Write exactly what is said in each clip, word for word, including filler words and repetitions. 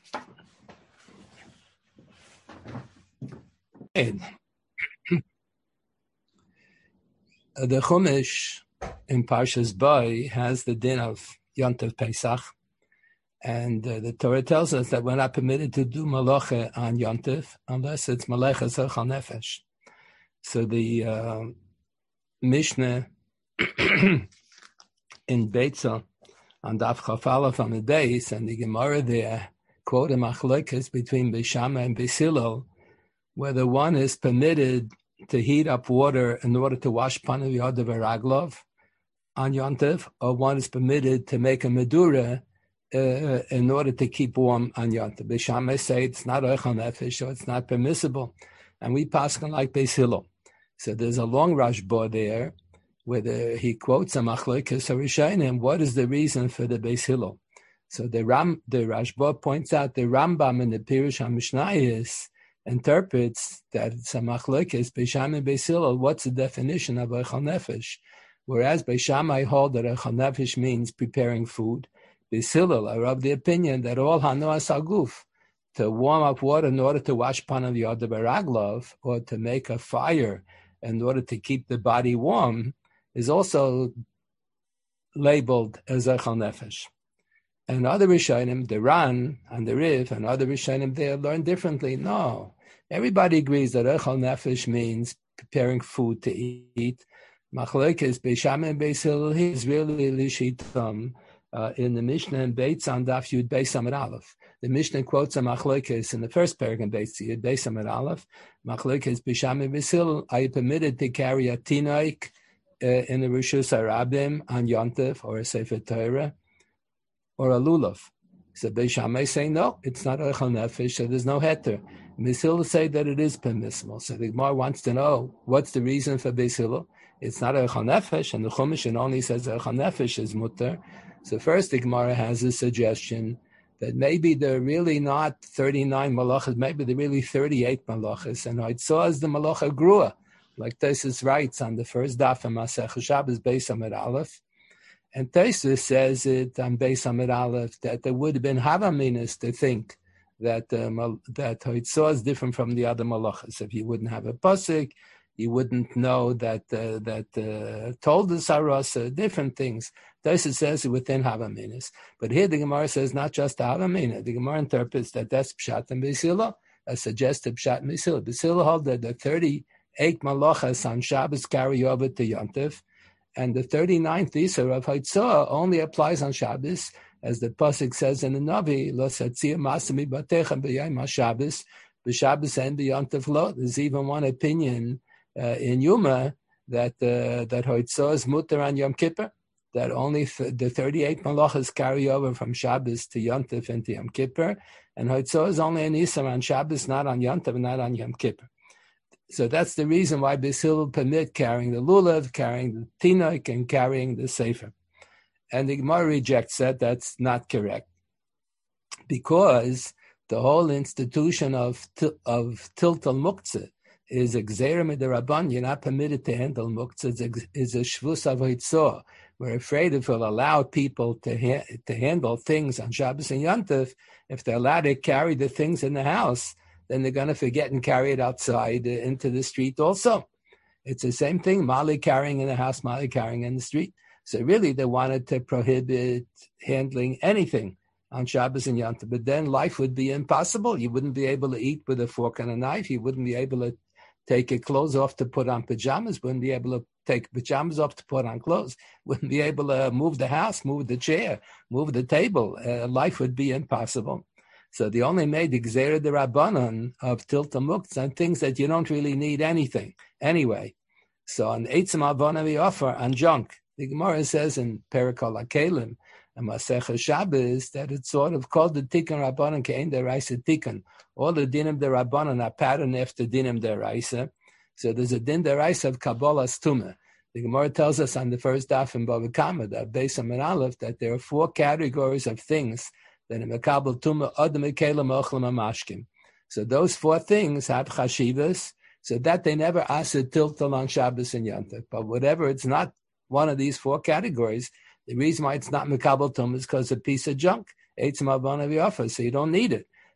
The Chumash in Parshas Bo has the din of Yontif Pesach, and uh, the Torah tells us that we're not permitted to do malacha on Yontif unless it's malacha zechal nefesh. So the uh, Mishnah in Beitzel on Daf Chaf Aleph on the base, and the Gemara there quote a machlokes between Beis Shammai and Beis Hillel, whether one is permitted to heat up water in order to wash panav yadav v'raglov on Yontif, or one is permitted to make a medura uh, in order to keep warm on Yontif. Beis Shammai say it's not oichal nefesh, so it's not permissible, and we paskin like Beis Hillel. So there's a long Rashba there where the, he quotes a machlokes harishonim. What is the reason for the Beis Hillel? So the Ram, the Rashba points out the Rambam in the Pirush HaMishnayos interprets that it's a machlokes Beis Shammai and Beis Hillel. What's the definition of oichal nefesh? Whereas Beis Shammai hold that oichal nefesh means preparing food, Beis Hillel are of the opinion that all hanoas aguf, to warm up water in order to wash panav yadav v'raglov, or to make a fire in order to keep the body warm, is also labeled as oichal nefesh. And other Rishonim, the Ran and the Riv, and other Rishonim, they learn differently. No, everybody agrees that oichal nefesh means preparing food to eat. Machlokes Beis Shammai and Beis Hillel is really lishitam uh, in the Mishnah and Beitz on Daf Yud Beis Amud Aleph. The Mishnah quotes a machlokes in the first paragraph in Beitz Yud Beis Amud Aleph. Machlokes Beis Shammai and Beis Hillel, are you permitted to carry a tinoik uh, in the Rishus Harabim on Yontif or a Sefer Torah or a lulav? So Beis Shammai say no, it's not oichal nefesh, so there's no heter. Beis Hillel say that it is permissible. So the Gemara wants to know what's the reason for Beis Hillel. It's not oichal nefesh, and the Chumash only says oichal nefesh is mutter. So first the Gemara has a suggestion that maybe they're really not thirty-nine malachas, maybe they're really thirty-eight malachas, and I saw as the malacha grua, like Tosfos writes on the first daf in Masechus Shabbos Beis Amud Aleph. And Tosfos says it on Beis Amud Aleph that there would have been havaminas to think that um, that Hoitzah is different from the other malachas. If you wouldn't have a pasuk, you wouldn't know that uh, that uh, told the sarasa different things. Tosfos says it within havaminas, but here the Gemara says not just havamina. The Gemara interprets that that's pshat and Beis Hillel, a suggested pshat and Beis Hillel. Beis Hillel hold that the thirty-eight malachas on Shabbos carry over to Yontif, and the thirty-ninth Isur of Hoitzah only applies on Shabbos, as the pasuk says in the Navi, Lo satzia masami batecha b'yayim HaShabbos, b'Shabbos and b'Yontif lo. There's even one opinion uh, in Yuma that uh, that Hoitzah is mutter on Yom Kippur, that only th- the thirty-eight malachas carry over from Shabbos to Yontif and to Yom Kippur, and Hoitzah is only an Isur on Shabbos, not on Yontif, and not on Yom Kippur. So that's the reason why Beis Hillel permit carrying the lulav, carrying the tinoik, and carrying the sefer. And the Gemara rejects that. That's not correct, because the whole institution of of tiltal muktzah is a gzeira midrabban. You're not permitted to handle muktzah. It's a shvus of Hoitzah. We're afraid if we'll allow people to ha- to handle things on Shabbos and Yontif, if they're allowed to carry the things in the house, then they're going to forget and carry it outside uh, into the street also. It's the same thing, Mali carrying in the house, Mali carrying in the street. So really they wanted to prohibit handling anything on Shabbos and Yontif, but then life would be impossible. You wouldn't be able to eat with a fork and a knife. You wouldn't be able to take your clothes off to put on pajamas. Wouldn't be able to take pajamas off to put on clothes. Wouldn't be able to move the house, move the chair, move the table. Uh, life would be impossible. So they only made the Gzeira de Rabbanon of Tilta Muktzah and things that you don't really need anything anyway. So on Eitzim Avona we offer on junk. The Gemara says in Perikol HaKelim and Masechus Shabbos that it's sort of called the Tikkun Rabbanon Kein Deraisa Tikkun. All the dinim de Rabbanon are patterned after dinim deraisa. So there's a din deraisa of Kabbalah's Tumah. The Gemara tells us on the first daf in Bava Kama, that Beis Amud Aleph, that there are four categories of things that in Mekabel Tumah Adam Kelim Ochlam Amashkim. So those four things have chashivas, so that they never ask a tiltal on Shabbos and Yontif. But whatever, it's not one of these four categories. The reason why it's not Mekabel Tumah is because it's a piece of junk. Eitzim Avona V'Yofa, so you don't need it.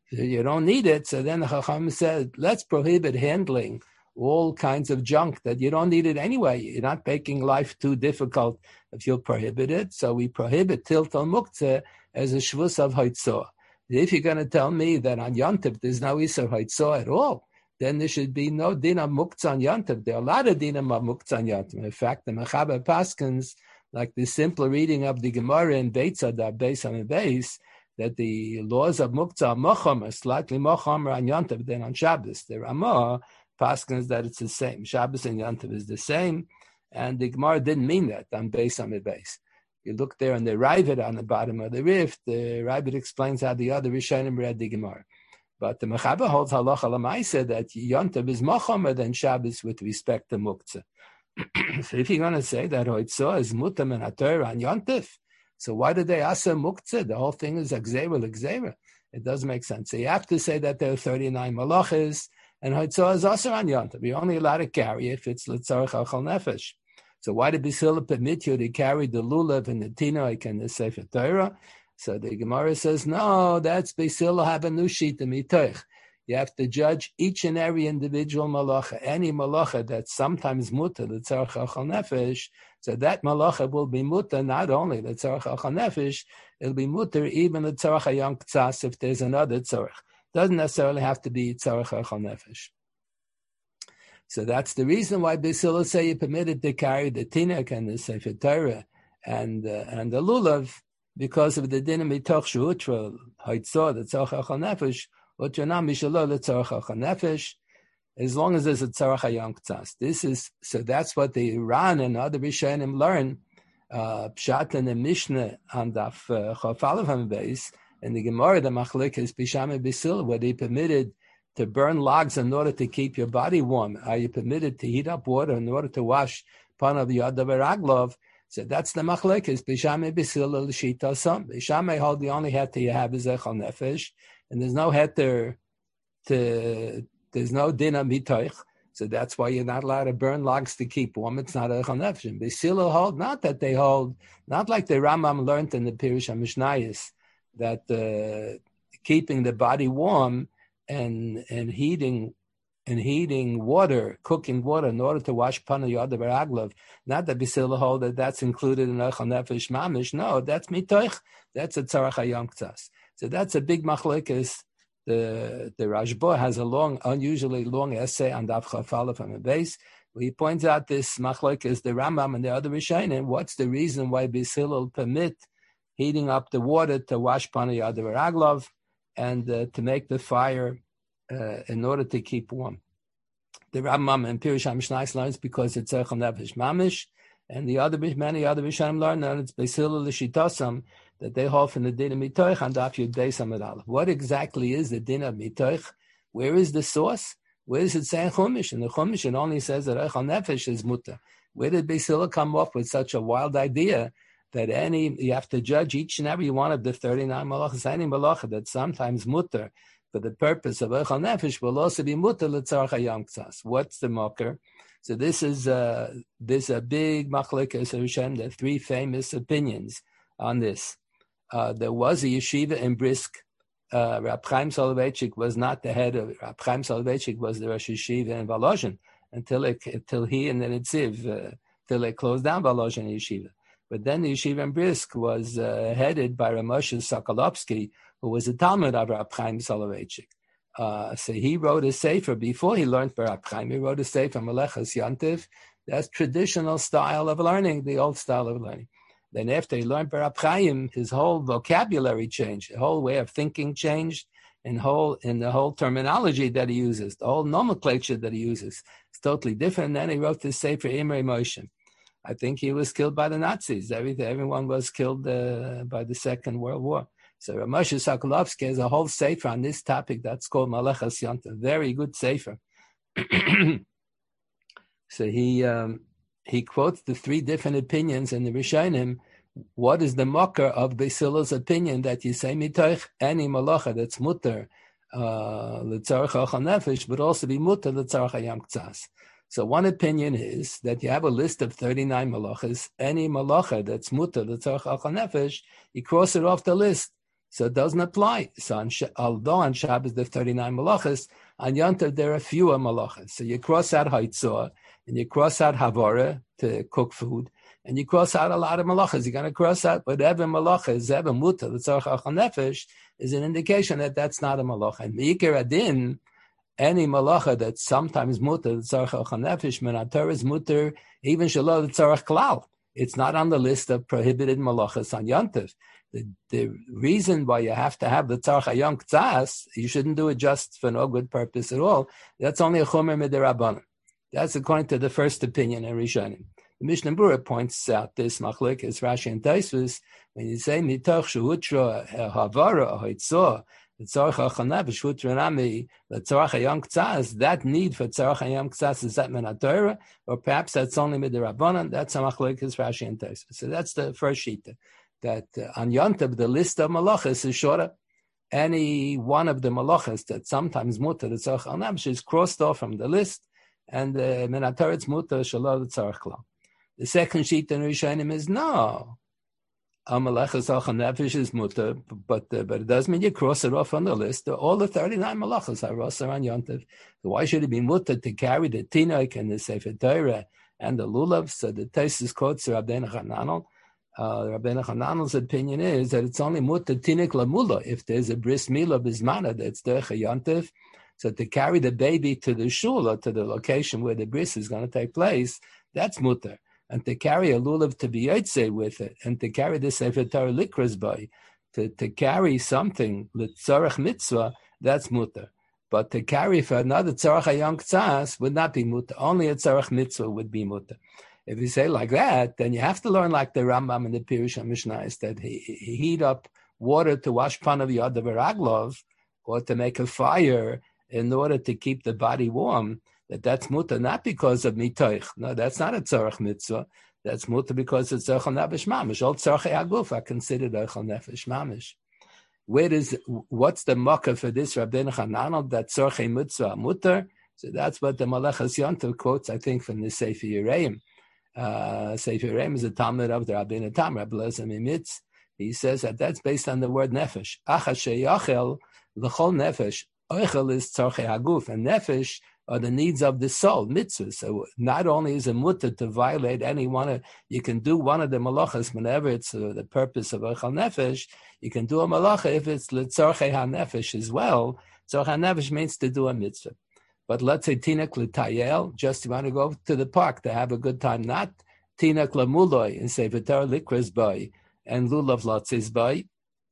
you don't need it. So then the Chacham said, let's prohibit handling all kinds of junk that you don't need it anyway. You're not making life too difficult if you'll prohibit it. So we prohibit tiltal muktzeh as a shvus of haitzah. If you're going to tell me that on Yontif there's no Isser haitzah at all, then there should be no din of muktzah on Yontif. There are a lot of din of muktzah on Yontif. In fact, the Mechaber Paskins, like the simple reading of the Gemara in Beitzah, the Beis on the base, that the laws of muktzah mocham are slightly mochamer on Yontif than on Shabbos. The Ramah Paskins that it's the same. Shabbos and Yontif is the same, and the Gemara didn't mean that on Beis on the base. You look there in the Ravid on the bottom of the rift, the Ravid explains how the other Rishonim read the Gemara. But the Mechaber holds halacha l'maaseh that Yontif is mochamer than Shabbos with respect to muktzah. So if you're going to say that Hoitzah is mutam and haTorah on Yontif, so why did they ask muktzah? The whole thing is gzeira l'gzeira. It doesn't make sense. So you have to say that there are thirty-nine malachas, and Hoitzah is also on Yontif. You're only allowed to carry if it's l'tzarech achal nefesh. So why did Bisila permit you to carry the lulav and the tinoik and the sefer Torah? So the Gemara says, no, that's Bisila have a new sheet of mitoich. You have to judge each and every individual malacha. Any malacha that's sometimes muta, the tzarech achal nefesh, so that malacha will be muta not only the tzarech achal nefesh, it'll be muta even the tzarech hayom ktsas if there's another tzarech. Doesn't necessarily have to be tzarech achal nefesh. So that's the reason why Bisila say you permitted to carry the tinek and the sefer Torah and uh, and the lulav because of the din mitoch shutra haitzah the tzarech achal nefesh. As long as there's a tzarech hayom ktsas. This is, so that's what the Iran and other Rishonim learn, uh, Pshat and the Mishnah on Daf Chaf Aleph Hambeis, and the Gemara, the Machlek is Bisham Bisil, where they permitted to burn logs in order to keep your body warm. Are you permitted to heat up water in order to wash pan of Yad V'Raglov? So that's the Machlek is Bisham Bisil L'Shita Sam. Bisham hold the only heter you have is Echal Nefesh. And there's no heter to, there's no din of mitoich, so that's why you're not allowed to burn logs to keep warm. It's not a chanefesh. Bisila hold, not that they hold, not like the Rambam learned in the Pirush HaMishnayos, that uh, keeping the body warm and and heating and heating water, cooking water in order to wash pana yad v'raglov. Not that Bisila hold that that's included in a chanefesh mamish. No, that's mitoich. That's a tzarech hayom ktsas. So that's a big machlekes. The the Rashba has a long, unusually long essay on Daf Chaf Aleph from the base, where he points out this machlekes, the Rambam and the other Rishonim. What's the reason why Bisil permit heating up the water to wash pana yad v'raglov and uh, to make the fire uh, in order to keep warm? The Rambam and Pirush HaMishnayos learns because it's Echel Nefesh Mamish, and the other many other Rishonim learn that it's Bisil l'Shitasam, that they hold from the din of mitoich and Daf Yud Beis Amud Aleph. What exactly is the din of mitoich? Where is the source? Where does it say in Chumash? In the Chumash, it only says that Echal Nefesh is muta. Where did Beisila come up with such a wild idea that any you have to judge each and every one of the thirty-nine malachas, any malacha that sometimes muta for the purpose of Echal Nefesh will also be muta l'tzarech hayom ktsas? What's the mocker? So this is uh, this a big machlekes Rishonim. There are three famous opinions on this. Uh, there was a yeshiva in Brisk. Uh, Rab Chaim Soloveitchik was not the head of it. Rab Chaim Soloveitchik was the Rosh Yeshiva in Volozhin until it, until he and the Nitziv, uh, till they closed down Volozhin Yeshiva. But then the yeshiva in Brisk was uh, headed by Rav Moshe Sokolovsky, who was a Talmud of Rab Chaim Soloveitchik. Uh, so he wrote a sefer before he learned by Rab Chaim. He wrote a sefer Melechas Yontif. That's traditional style of learning, the old style of learning. Then after he learned Rab Chaim, his whole vocabulary changed, the whole way of thinking changed, and whole in the whole terminology that he uses, the whole nomenclature that he uses. It's totally different. And then he wrote this sefer Imrei Moshe. I think he was killed by the Nazis. Everything, everyone was killed uh, by the Second World War. So Rav Moshe Sokolovsky has a whole sefer on this topic that's called Melechas Yontif. Very good sefer. So he... Um, He quotes the three different opinions in the Rishonim. What is the mocker of Beisila's opinion that you say mitoich any malacha that's mutter l'tzarech achal nefesh, but also be mutter l'tzarech hayom ktsas? So one opinion is that you have a list of thirty-nine malachas. Any malacha that's mutter l'tzarech achal nefesh, you cross it off the list. So it doesn't apply. So on, although on Shabbos there are thirty-nine malachas, on Yom Tov there are fewer malachas. So you cross out Haitzah, and you cross out Havara to cook food, and you cross out a lot of malachas. You're going to cross out whatever malacha is ever muta, the tzarech achal nefesh, is an indication that that's not a malacha. And Meikir Adin, any malacha that's sometimes muta, the tzarech achal nefesh, menator is muter, even shalom the tzarech klal. It's not on the list of prohibited malachas on Yom Tov. The, the reason why you have to have the tzarech hayom k'tzas, you shouldn't do it just for no good purpose at all. That's only a chomer midirabanan. That's according to the first opinion in Rishonim. The Mishnah Berurah points out this machlek is Rashi and Tosfos when you say mitoch shehutra havara haitzah the tzarech achal nefesh hutra nami the tzarech hayom k'tzas, that need for tzarech hayom k'tzas is that min haTorah, or perhaps that's only midirabanan. That's a machlek is Rashi and Tosfos. So that's the first shita. That uh, on Yom Tov, the list of malachas is shorter. Any one of the malachas that sometimes muta the tzarech al nefesh is crossed off from the list, and the min haTorah it's muta shalom the tzarech klal. The second sheet in Rishonim is no, a malachas al nefesh is muta, but uh, but it doesn't mean you cross it off on the list. All the thirty-nine malachas are rosa on Yom Tov. So why should it be muta to carry the tinok and the sefer Torah and the lulav? So the Tosfos quotes Rabbeinu Hananel. Uh, Rabbeinu Hananel's opinion is that it's only muta tinik lamula if there's a bris milah bismana that's derech Yom Tov. So to carry the baby to the shul or to the location where the bris is going to take place, that's mutar. And to carry a lulav to be yotze with it, and to carry the sefer Torah likras by, to, to carry something l'tzarech mitzvah, that's mutar. But to carry for another tzarech hayom k'tzas would not be mutar. Only a tzarech mitzvah would be mutar. If you say like that, then you have to learn like the Rambam and the Pirush Mishnah is that he, he heat up water to wash panav yadav v'raglov, or to make a fire in order to keep the body warm. That that's muta not because of mitoich. No, that's not a tzarech mitzvah. That's muta because it's tzarech nefesh mamish. All tzarech aguf are considered tzarech nefesh mamish. Where is what's the makkah for this Rabbeinu Hananel that tzarech mitzvah mutar? So that's what the Malachas Yom Tov quotes, I think, from the Sefer Yereim. Uh, Sefer Yereim is a Talmud of the Rabbeinu Tam, Rabbi Elazar Mimitz. He says that that's based on the word nefesh. Acha sheyachel l'chol nefesh. Oichel is tzarchei haguf, and nefesh are the needs of the soul, mitzvahs. So not only is it mutter to violate any one of, you can do one of the malachas whenever it's uh, the purpose of oichel nefesh. You can do a malacha if it's l'tzarchei ha-nefesh as well. Tzarchei ha-nefesh means to do a mitzvah. But let's say tinak l'tayel, just you want to go to the park to have a good time, not tinak l'muloi and say v'tar likras bay and lulav latzis bay.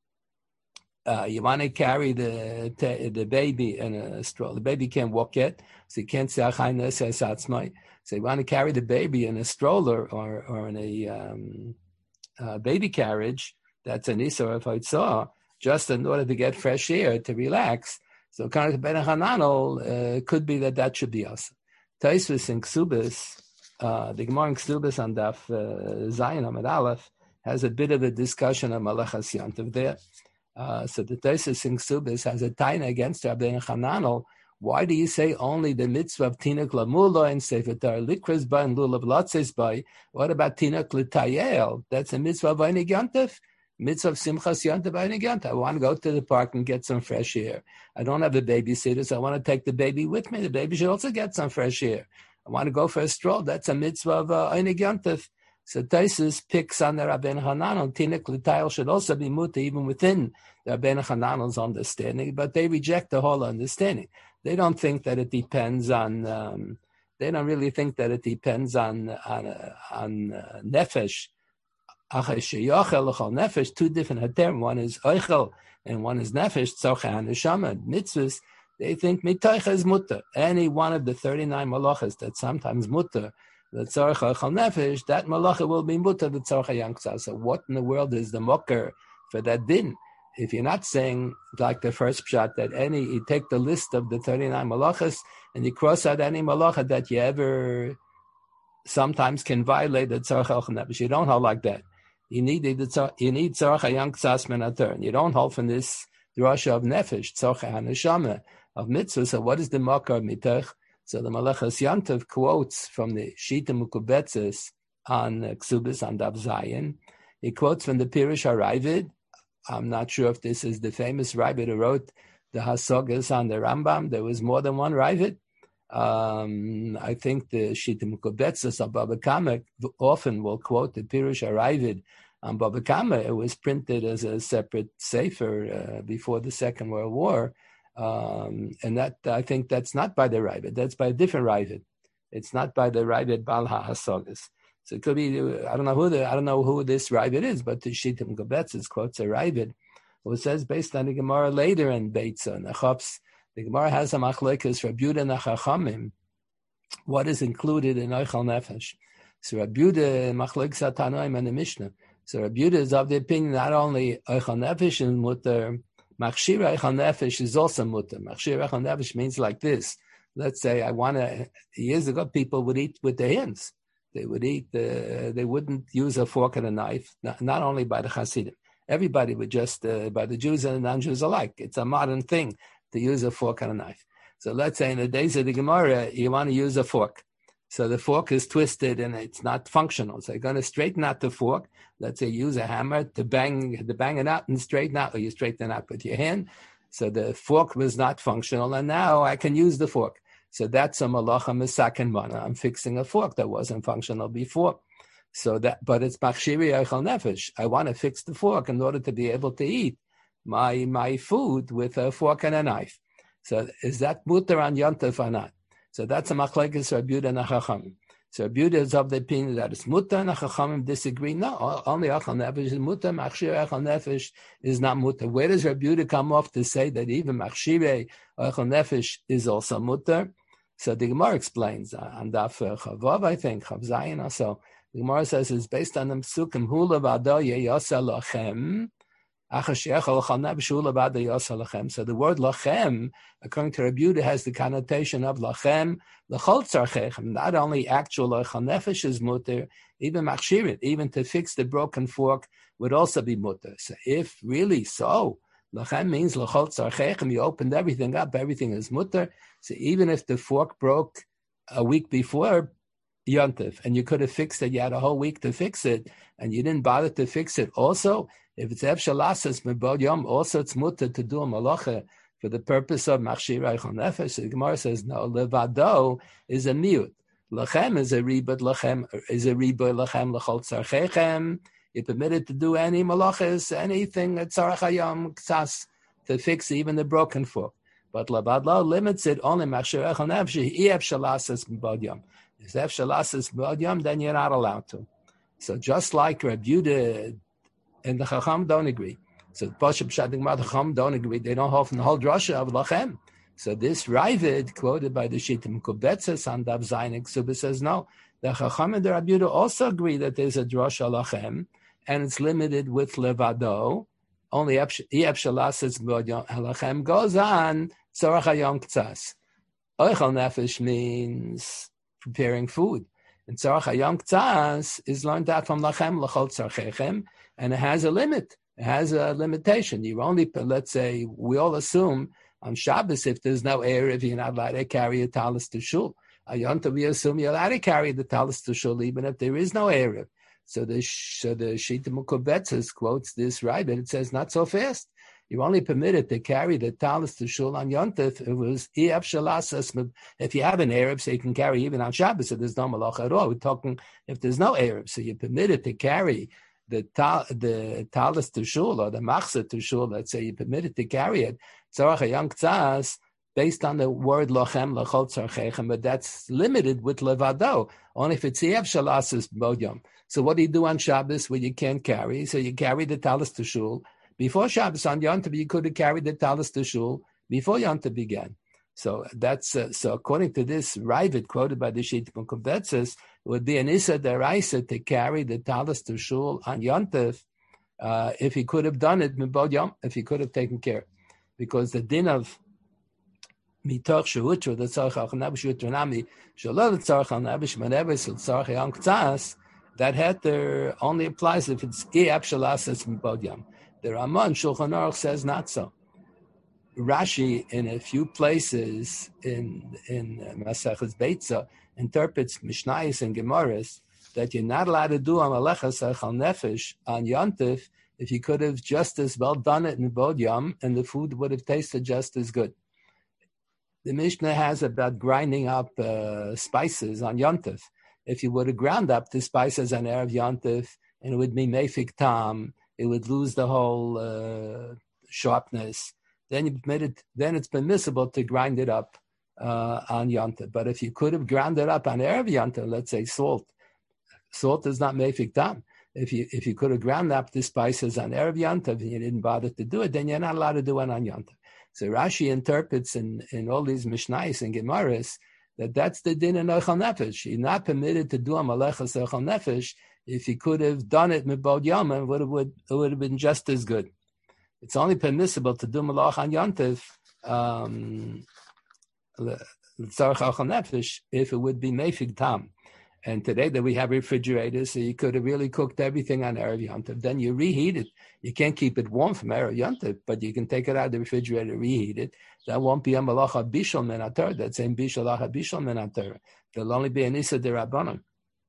Uh, you want to carry the the baby in a stroller. The baby can't walk yet, so you can't say achayna says atzmai. So you want to carry the baby in a stroller or or in a um, uh, baby carriage. That's an isur of haitzah, just in order to get fresh air to relax. So kind of Ben Hananel uh, could be that that should be us. Tosfos in Ksubis, uh, the Gemara in Ksubis on Daf uh, Zayin Amud Aleph has a bit of a discussion on Malachas Yom Tov there. Uh, so the Tosfos in Ksubis has a taina against Rabbeinu Hananel. Why do you say only the mitzvah of Tinuk Lamula and Sefer Torah Likras Ba and Lulav Latzes Ba? What about Tinuk L'Tayel? That's a mitzvah of Einig Yom Tov. Mitzvah of Simchas Yom Tov Einig Yom Tov. I want to go to the park and get some fresh air. I don't have a babysitter, so I want to take the baby with me. The baby should also get some fresh air. I want to go for a stroll. That's a mitzvah of uh, Einig Yom Tov. So Tosfos picks on the Rabbeinu Hananel. Tinuk L'Tayel should also be muta even within the Rabbeinu Hananel's understanding, but they reject the whole understanding. They don't think that it depends on. Um, they don't really think that it depends on on uh, on uh, nefesh. Nefesh, two different hater. One is oichel and one is nefesh. Tzorchei haneshama mitzvahs. They think mitoicha is mutter. Any one of the thirty-nine malachas that sometimes mutter, the tzorchei oichel nefesh, that malacha will be mutter the tzorchei yanksa. So what in the world is the mocker for that din? If you're not saying, like the first shot, that any, you take the list of the thirty-nine malachas and you cross out any malacha that you ever sometimes can violate the tzarech el nefesh. You don't hold like that. You need the you need tzarech hayam k'tzas min haTorah. You don't hold from this drasha of nefesh, tzarech haneshama of mitzvah. So what is the makar of mitach? So the Malachas Yom Tov quotes from the Shita Mukubetzes on uh, Ksubis on Daf Zayin. He quotes from the Pirush Haravid. I'm not sure if this is the famous Ravid who wrote the Hasogas on the Rambam. There was more than one Ravid. Um, I think the Shittim Kobetzes of Baba Kama often will quote the Pirush Ravid on Baba Kama. It was printed as a separate sefer uh, before the Second World War. Um, and that I think that's not by the Ravid. That's by a different Ravid. It's not by the Ravid Bal HaHasogas. So it could be, I don't know who the, I don't know who this Ravid is, but the Shittim Kobetzes quotes a Ravid who says based on the Gemara later in Beitza and Achops, the Gemara has a machlokes Rabbi Yehuda and Chachamim. What is included in Oichal Nefesh? So Rabbi Yehuda machlokes Tanoim and the Mishnah. So Rabbi Yehuda is of the opinion not only Oichal Nefesh is mutter, Machshir Oichal Nefesh is also mutter. Machshir Oichal Nefesh means like this. Let's say I want to. Years ago, people would eat with their hands. They would eat. Uh, they wouldn't use a fork and a knife. Not, not only by the Hasidim, everybody would just uh, by the Jews and the non-Jews alike. It's a modern thing to use a fork and a knife. So let's say in the days of the Gemara, you want to use a fork. So the fork is twisted and it's not functional. So you're going to straighten out the fork. Let's say use a hammer to bang to bang it out and straighten out, or you straighten it out with your hand. So the fork was not functional, and now I can use the fork. So that's a malacha misaken mana. I'm fixing a fork that wasn't functional before. So that, but it's machshiri eichel nefesh. I want to fix the fork in order to be able to eat my my food with a fork and a knife. So is that mutter on yontif or not? So that's a machlekes Rabbi Yehuda and Chachamim. So Rabbi Yehuda is of the opinion that it's mutter, and Chachamim disagree. No, only eichel nefesh is mutter. Machshiri eichel nefesh is not mutter. Where does Rabbi Yehuda come off to say that even machshiri eichel nefesh is also mutter? So the Gemara explains uh, on Daf Chavav, I think Chav Zayin also. The Gemara says it's based on the Psukim Hula Vado Yeyasa Lachem. So the word lachem, according to Rabbi Yehuda, has the connotation of lachem, l'chol tzarchechem. Not only actual eichel nefesh is mutter, even machshirit, even to fix the broken fork would also be mutter. So if really so, lachem means l'chol tzarchechem, you opened everything up, everything is mutter. So even if the fork broke a week before Yontif, and you could have fixed it, you had a whole week to fix it, and you didn't bother to fix it also, if it's Efshalasas Mebod Yom, also it's mutter to do a malacha for the purpose of Machshir Eichel Nefesh. So the Gemara says, no, Levado is a miut. Lachem is a ribut, Lachem is a ribut, Lachem Lachol Tzarchechem. You're permitted to do any malachas, anything that Tzarech Hayom Ksas, to fix even the broken fork. But Levado limits it only Machshir Eichel Nefesh, Efshalasas Mebod Yom. If Efshalasas Mebod Yom, then you're not allowed to. So just like Rabbi Yehuda and the Chacham don't agree. So Pashup Shadik Ma, the Chacham don't agree. They don't hold from the whole drasha of Lachem. So this Ravid, quoted by the Shittim Kobetzes on Dav Zayin Ksuba, says no. The Chacham and the Rabbi Yehuda also agree that there's a drasha Lachem, and it's limited with Levado. Only Yepshalasas Lachem goes on Tzarech Hayom Ktsas. Oichel Nefesh means preparing food. And Tzarech Hayom Ktsas is learned out from Lachem, Lachol Tzarchechem, and it has a limit. It has a limitation. You only, let's say, we all assume on Shabbos, if there's no Erev, you're not allowed to carry a talis to shul. On Yom Tov, we assume you're allowed to carry the talis to shul, even if there is no Erev. So the so the Shittim Kobetzes quotes this right, but it says not so fast. You're only permitted to carry the talis to shul on Yom Tov. It was Ef Shalasas. If you have an Erev, so you can carry even on Shabbos, so there's no malacha at all. We're talking if there's no Erev, so you're permitted to carry the ta, the talis to shul or the machzah to shul, let's say you're permitted to carry it, tzarech hayom ktsas, based on the word lochem, lachol tzarchechem, but that's limited with levado, only if it's Ef Shalasas Mebod Yom. So what do you do on Shabbos where you can't carry? So you carry the talis to shul. Before Shabbos on Yom Tov, you could have carried the talis to shul before Yom Tov began. So that's uh, so according to this Ravid quoted by the Shittim Kobetzes, it would be an Issa Deraisa to carry the talis to shul on Yom Tov, uh, if he could have done it Mebod Yom, if he could have taken care, because the din of mitoch shehutra the tzarech al nabish utranami shalol tzarech al nabish maneves tzarech hayom ktsas, that heter only applies if it's Ef Shalasas Mebod Yom. The Ramon Shulchan Aruch says not so. Rashi, in a few places in in Maseches Beitza, interprets Mishnayos and Gemaras that you're not allowed to do Amalechas Eichel Nefesh on Yontif if you could have just as well done it in Bod Yom, and the food would have tasted just as good. The Mishnah has about grinding up uh, spices on Yontif. If you would have ground up the spices on Erev Yontif, and it would be Mefik Tam, it would lose the whole uh, sharpness. Then you permitted, then it's permissible to grind it up uh, on Yontif. But if you could have ground it up on Erev Yontif, let's say salt, salt is not Mefik Tam. If you if you could have ground up the spices on Erev Yontif and you didn't bother to do it, then you're not allowed to do it on Yontif. So Rashi interprets in, in all these Mishnayos and Gemaras that that's the din in Ochel Nefesh. You're not permitted to do a Malechas Ochel Nefesh. If you could have done it Mibod Yom, it would have, would, it would have been just as good. It's only permissible to do Malach on Yontif um, if it would be Mefig Tam. And today that we have refrigerators, so you could have really cooked everything on Erev Yontif. Then you reheat it. You can't keep it warm from Erev Yontif, but you can take it out of the refrigerator, reheat it. That won't be a malacha bishul min haTorah. That same bishul lacha bishul min haTorah. There'll only be an issa derabanan.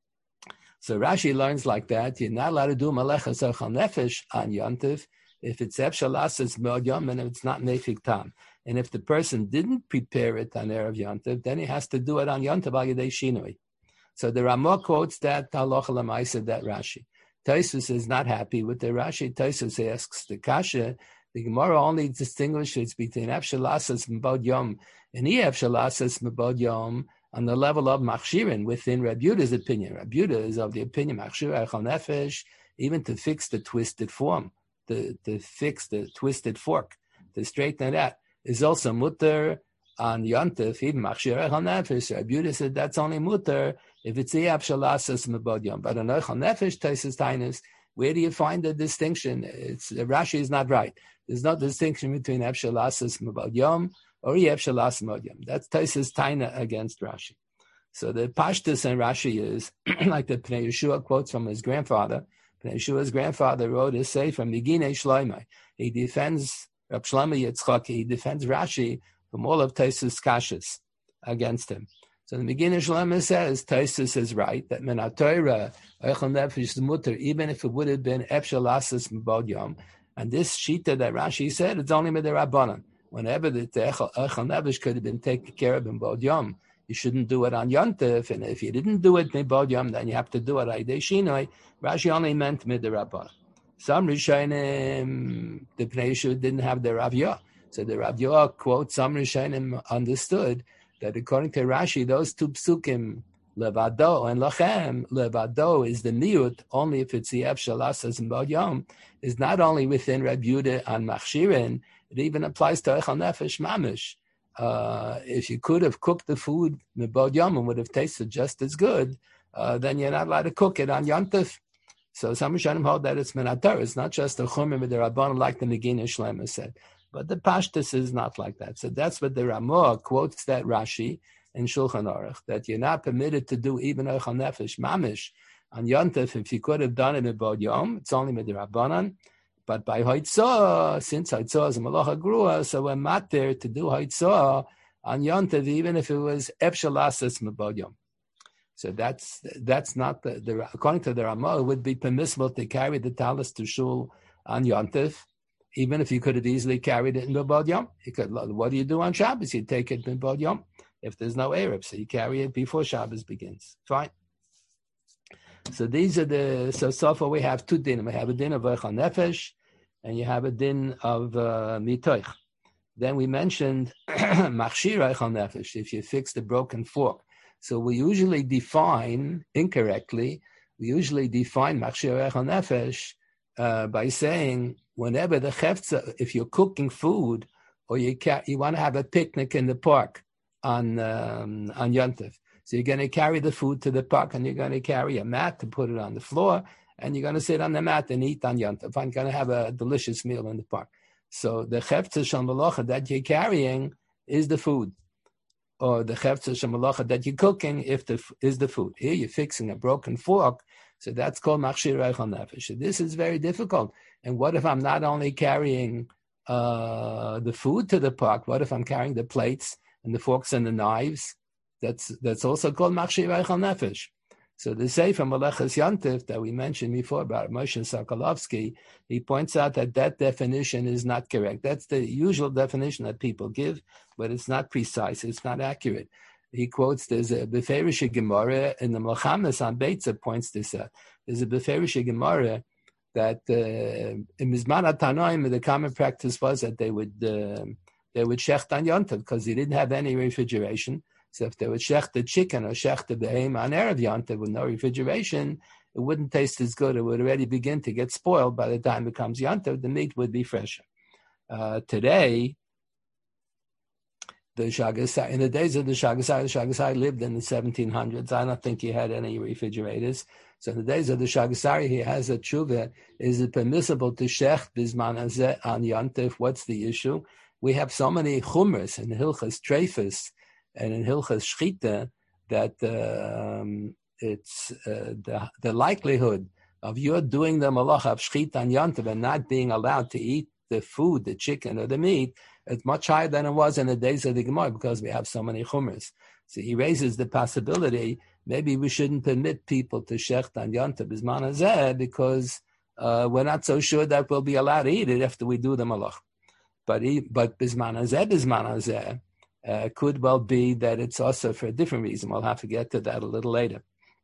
So Rashi learns like that. You're not allowed to do malacha zochal nefesh on Yontif if it's efshalas, it's mod yom, and if it's not nefik tam. And if the person didn't prepare it on Erev Yontif, then he has to do it on Yontif al yedei shinui. So the Ramah quotes that halacha l'maisa, that Rashi. Tosfos is not happy with the Rashi. Tosfos asks the kasha. The Gemara only distinguishes between efshalasas mebod yom and efshalasas mebod yom on the level of machshirin within Rabbi Yehuda's opinion. Rabbi Yehuda is of the opinion machshir echal nefesh, even to fix the twisted form, to, to fix the twisted fork, to straighten it out, is also mutter on Yontif, even machshir echal nefesh. Rabbi Yehuda said that's only mutter if it's the efshalasas mebod yom. But on echal nefesh, Tosfos Tainis, where do you find the distinction? It's Rashi is not right. There's no distinction between efshalasas mebod yom or efshalas mebod yom. That's Tosfos Taina against Rashi. So the pashtus in Rashi is like the Pnei Yeshua quotes from his grandfather. Pnei Yeshua's grandfather wrote a say from Meginei Shloimeh. He defends Rab Shlomo Yitzchak. He defends Rashi from all of Tosfos kashas against him. So the Meginei Shloimeh says Tosfos is right that min haTorah echel nefesh is mutter, even if it would have been efshalasas mebod yom. And this shita that Rashi said, it's only midrabanan. Whenever the echel nefesh could have been taken care of in bod yom, you shouldn't do it on Yontif. And if you didn't do it in bod yom, then you have to do it on Yedei Shinoi. Rashi only meant midrabanan. Some Rishonim, the Pnei Yeshua didn't have the Rav Yah. So the Rav Yah quote, some Rishonim understood that according to Rashi, those two psukim, levado and lachem, levado is the miut, only if it's the efshalasas and bod yom, is not only within Reb Yehuda on machshirin, it even applies to echal nefesh mamish. Uh, if you could have cooked the food bod yom and would have tasted just as good, uh, then you're not allowed to cook it on Yontif. So some Rishonim hold that it's min haTorah. It's not just a chumim with the Rabbanon like the Meginei Shloimeh said. But the pashtus is not like that. So that's what the Ramah quotes that Rashi in Shulchan Aruch, that you're not permitted to do even echal nefesh mamish on Yontif. If you could have done it in bod yom, it's only with the Rabbanan. But by Haitzah, since Haitzah is a malacha grua, so we're matter to do Haitzah on Yontif, even if it was efshalasas mebod yom. So that's that's not the, the according to the Ramah, it would be permissible to carry the talis to shul on Yontif, even if you could have easily carried it in the bod yom. You could. What do you do on Shabbos? You take it in bod yom if there's no Erev, so you carry it before Shabbos begins. Fine. So these are the so so far we have two din. We have a din of echal nefesh, and you have a din of uh, mitoich. Then we mentioned machshir echal nefesh, if you fix the broken fork. So we usually define incorrectly. We usually define machshir echal nefesh uh, by saying whenever the chefza, if you're cooking food or you ca- you want to have a picnic in the park on um, on Yontif, so you're going to carry the food to the park and you're going to carry a mat to put it on the floor and you're going to sit on the mat and eat on Yontif. I'm going to have a delicious meal in the park. So the chefza shel malacha that you're carrying is the food, or the chefza shel malacha that you're cooking if the is the food. Here you're fixing a broken fork, so that's called machshir echal nefesh. So this is very difficult. And what if I'm not only carrying uh, the food to the park? What if I'm carrying the plates and the forks and the knives? That's that's also called machshir echal nefesh. So the Sefer Meleches Yantif that we mentioned before about Moshe Sokolovsky, he points out that that definition is not correct. That's the usual definition that people give, but it's not precise. It's not accurate. He quotes, there's a Beferish Gemara, and the Melchames on Beitza points this out. There's a Beferish Gemara that uh, in Mizman HaTanoim, the common practice was that they would uh, they would shecht on Yantiv because he didn't have any refrigeration. So if they would shech the chicken or shech the behem on Erev Yantiv with no refrigeration, it wouldn't taste as good. It would already begin to get spoiled by the time it comes Yantiv. The meat would be fresher. Uh, today, the Shagasai, in the days of the Shagasai, the Shagasai lived in the seventeen hundreds. I don't think he had any refrigerators. So in the days of the Shagasari, he has a tshuva. Is it permissible to shech bizman hazeh on Yantiv? What's the issue? We have so many chumras in Hilchas Treifus and in Hilchas Shchita that uh, um, it's uh, the, the likelihood of you doing the malach of Shchita on Yantiv and not being allowed to eat the food, the chicken or the meat, it's much higher than it was in the days of the Gemara because we have so many chumras. So he raises the possibility maybe we shouldn't permit people to shecht on Yantiv bizman hazeh because uh, we're not so sure that we'll be allowed to eat it after we do the malach. But he, but bizman hazeh, bizman hazeh uh, could well be that it's also for a different reason. We'll have to get to that a little later.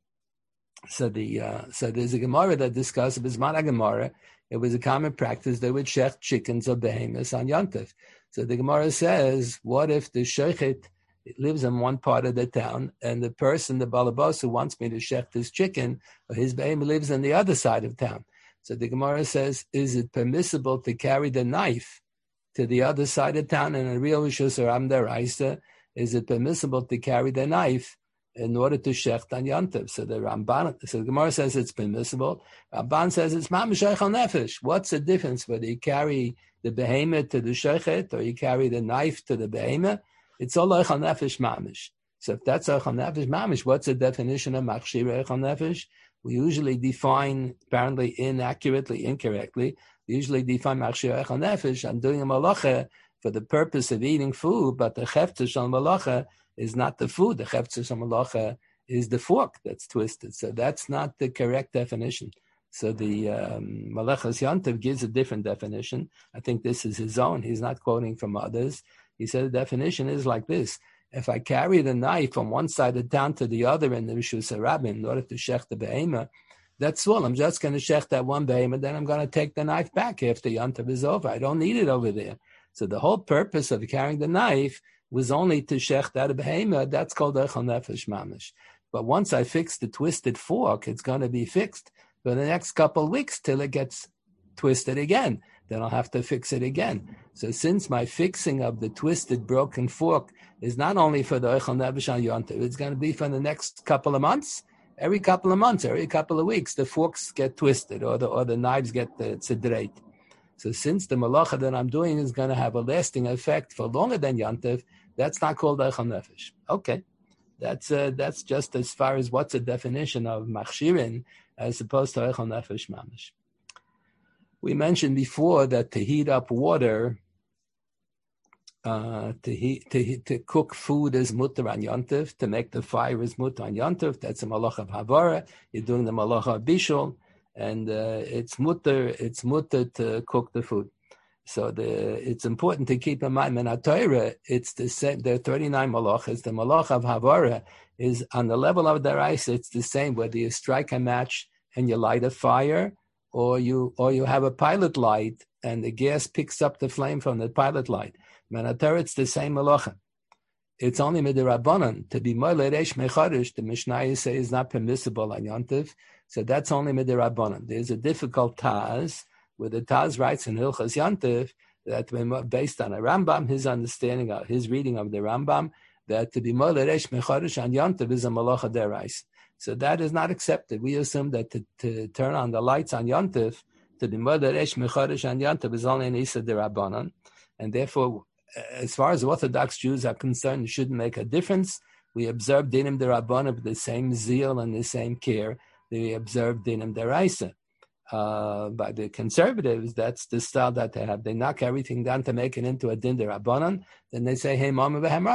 So the uh, so there's a Gemara that discusses bizman Gemara. It was a common practice they would shecht chickens or behemoths on Yantiv. So the Gemara says, what if the shochet lives in one part of the town and the person, the balabos who wants me to shecht his chicken or his behemoth lives on the other side of town? So the Gemara says, is it permissible to carry the knife to the other side of town? And a real Rishus Aram Deraisa, is it permissible to carry the knife in order to shecht on Yantiv? So the Ramban, so the Gemara says it's permissible. Ramban says it's mamish eichel nefesh. What's the difference whether you carry the behemoth to the shochet or you carry the knife to the behemoth? It's all eichel nefesh mamish. So if that's eichel nefesh mamish, what's the definition of machshir eichel nefesh? We usually define, apparently inaccurately, incorrectly, we usually define machshir eichel nefesh. I'm doing a malacha for the purpose of eating food, but the chefter shal malacha is not the food. The chefter shal malacha is the fork that's twisted. So that's not the correct definition. So the um, Malachas Yantiv gives a different definition. I think this is his own. He's not quoting from others. He said the definition is like this. If I carry the knife from one side of town to the other in the Rishus HaRabim in order to shech the behemoth, that's all. I'm just going to shech that one behemoth, then I'm going to take the knife back after Yantiv is over. I don't need it over there. So the whole purpose of carrying the knife was only to shech that behemoth. That's called eichel nefesh mamish. But once I fix the twisted fork, it's going to be fixed for the next couple of weeks till it gets twisted again. Then I'll have to fix it again. So since my fixing of the twisted, broken fork is not only for the eichel nefesh on Yantiv, it's going to be for the next couple of months. Every couple of months, every couple of weeks, the forks get twisted or the or the knives get the tzedreit. So since the malacha that I'm doing is going to have a lasting effect for longer than Yantiv, that's not called eichel nefesh. Okay, that's uh, that's just as far as what's the definition of machshirin as opposed to eichel nefesh mamish. We mentioned before that to heat up water, uh, to heat to heat, to cook food is mutter on Yantiv. To make the fire is mutter on Yantiv. That's a malach of havara. You're doing the malach of bishul, and uh, it's mutter. It's mutter to cook the food. So the it's important to keep in mind. In Torah, it's the same. There are thirty-nine malachas. The malach of havara is on the level of the rice. It's the same whether you strike a match and you light a fire, or you or you have a pilot light and the gas picks up the flame from the pilot light. In Torah, it's the same malacha. It's only midirabanan to be moiled reish mecharish. The Mishnah say is not permissible on Yantiv. So that's only midirabanan. There's a difficult Taz, where the Taz writes in Hilchas Yantiv that based on a Rambam, his understanding of his reading of the Rambam, that to be moiled reish mecharish on Yantiv is a malacha derais. So that is not accepted. We assume that to, to turn on the lights on Yantiv, to be moiled reish mecharish on Yantiv is only an isa derabanan, and therefore, as far as Orthodox Jews are concerned, it shouldn't make a difference. We observe dinim derabanan with the same zeal and the same care that we observe dinim deraisa. Uh, by the conservatives, that's the style that they have. They knock everything down to make it into a din derabanan. Then they say, "Hey, mamu v'hem amru."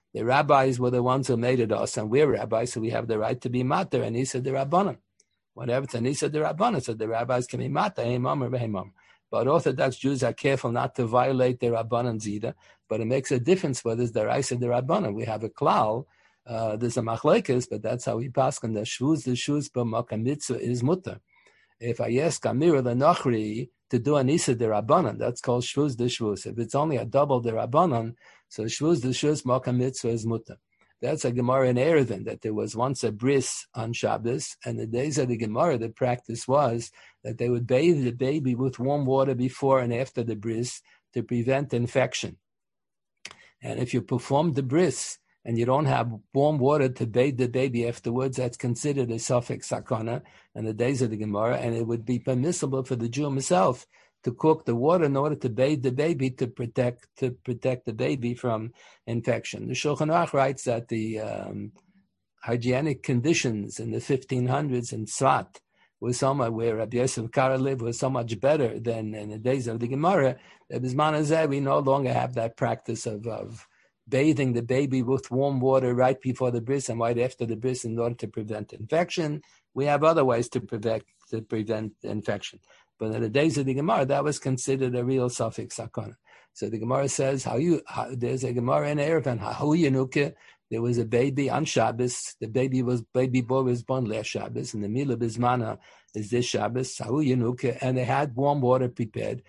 The rabbis were the ones who made it us, and we're rabbis, so we have the right to be mater, and he said the rabbanon. Whatever it's an Isa the rabbanon, so the rabbis can be mater, heimam or behemam. But Orthodox Jews are careful not to violate their rabbanons either, but it makes a difference whether it's the Isa the rabbanon. We have a klal, uh, there's a machlekes, but that's how we pass on the shvuz, the shvuz b'makam mitzvah is mutter. If I ask Amir the Nochri to do an Isa de Rabbanan, that's called Shvuz de Shvuz. If it's only a double de Rabbanan, so Shvuz de Shvuz Makam Mitzvah is Mutter. That's a Gemara in Erevin, that there was once a bris on Shabbos, and the days of the Gemara, the practice was that they would bathe the baby with warm water before and after the bris to prevent infection. And if you perform the bris, and you don't have warm water to bathe the baby afterwards, that's considered a suffix sakana in the days of the Gemara, and it would be permissible for the Jew himself to cook the water in order to bathe the baby to protect to protect the baby from infection. The Shulchan Aruch writes that the um, hygienic conditions in the fifteen hundreds in Tzfat was somewhat where Rabbi Yosef Kara lived was so much better than in the days of the Gemara. That Bisman Hazeh, we no longer have that practice of, of bathing the baby with warm water right before the bris and right after the bris in order to prevent infection. We have other ways to prevent to prevent infection. But in the days of the Gemara, that was considered a real suffix sakana. So the Gemara says, how you how, there's a Gemara in Erevin, how Yenuke, there was a baby on Shabbos. The baby was baby boy was born last Shabbos, and the Mila Bismana is this Shabbos. How Yenuke, and they had warm water prepared.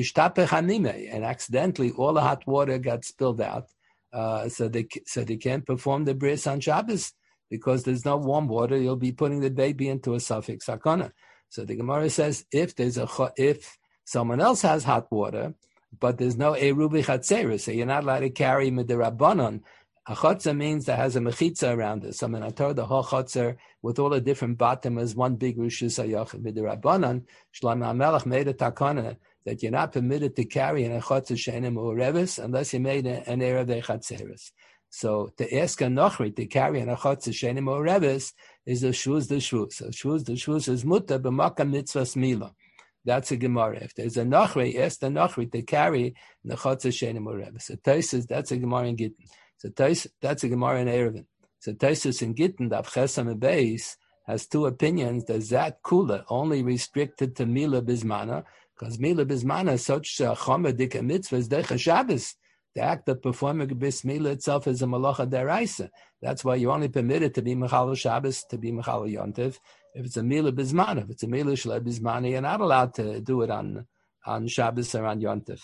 And accidentally, all the hot water got spilled out. Uh, so they so they can't perform the bris on Shabbos because there's no warm water. You'll be putting the baby into a suffix sakana. So the Gemara says if there's a if someone else has hot water, but there's no erubi chatzera, so you're not allowed to carry midirabanan. A chotzer means that has a mechitza around it. So I told the whole chotzer with all the different bottom as one big rishus hayachid midirabanan. Shlomo HaMelech made a takana that you're not permitted to carry in a chotzer she'enim u'revis unless you made an erev chatzeres. So to ask a nochri to carry in a chotzer she'enim u'revis is the shvuz the shvuz. So shvuz the shvuz is mutter b'makam mitzvahs mila. That's a Gemara. If there's a nochri, ask the nochri to carry in the chotzer she'enim u'revis. So Tosfos, that's a Gemara in Gittin. So Tais, that's a Gemara in Erevin. So Tosfos in Gittin, the Avchesam Beis, has two opinions. That Zat Kula only restricted to Mila Bismana, because Mila Bismana is such a Chomer Dika Mitzvah is Decha Shabbos. The act of performing Bis Mila itself is a Malacha Deraisa. That's why you're only permitted to be Mechal Shabbos, to be Mechal Yontiv. If it's a Mila Bismana, if it's a Mila Shle Bismana, you're not allowed to do it on, on Shabbos or on Yontiv.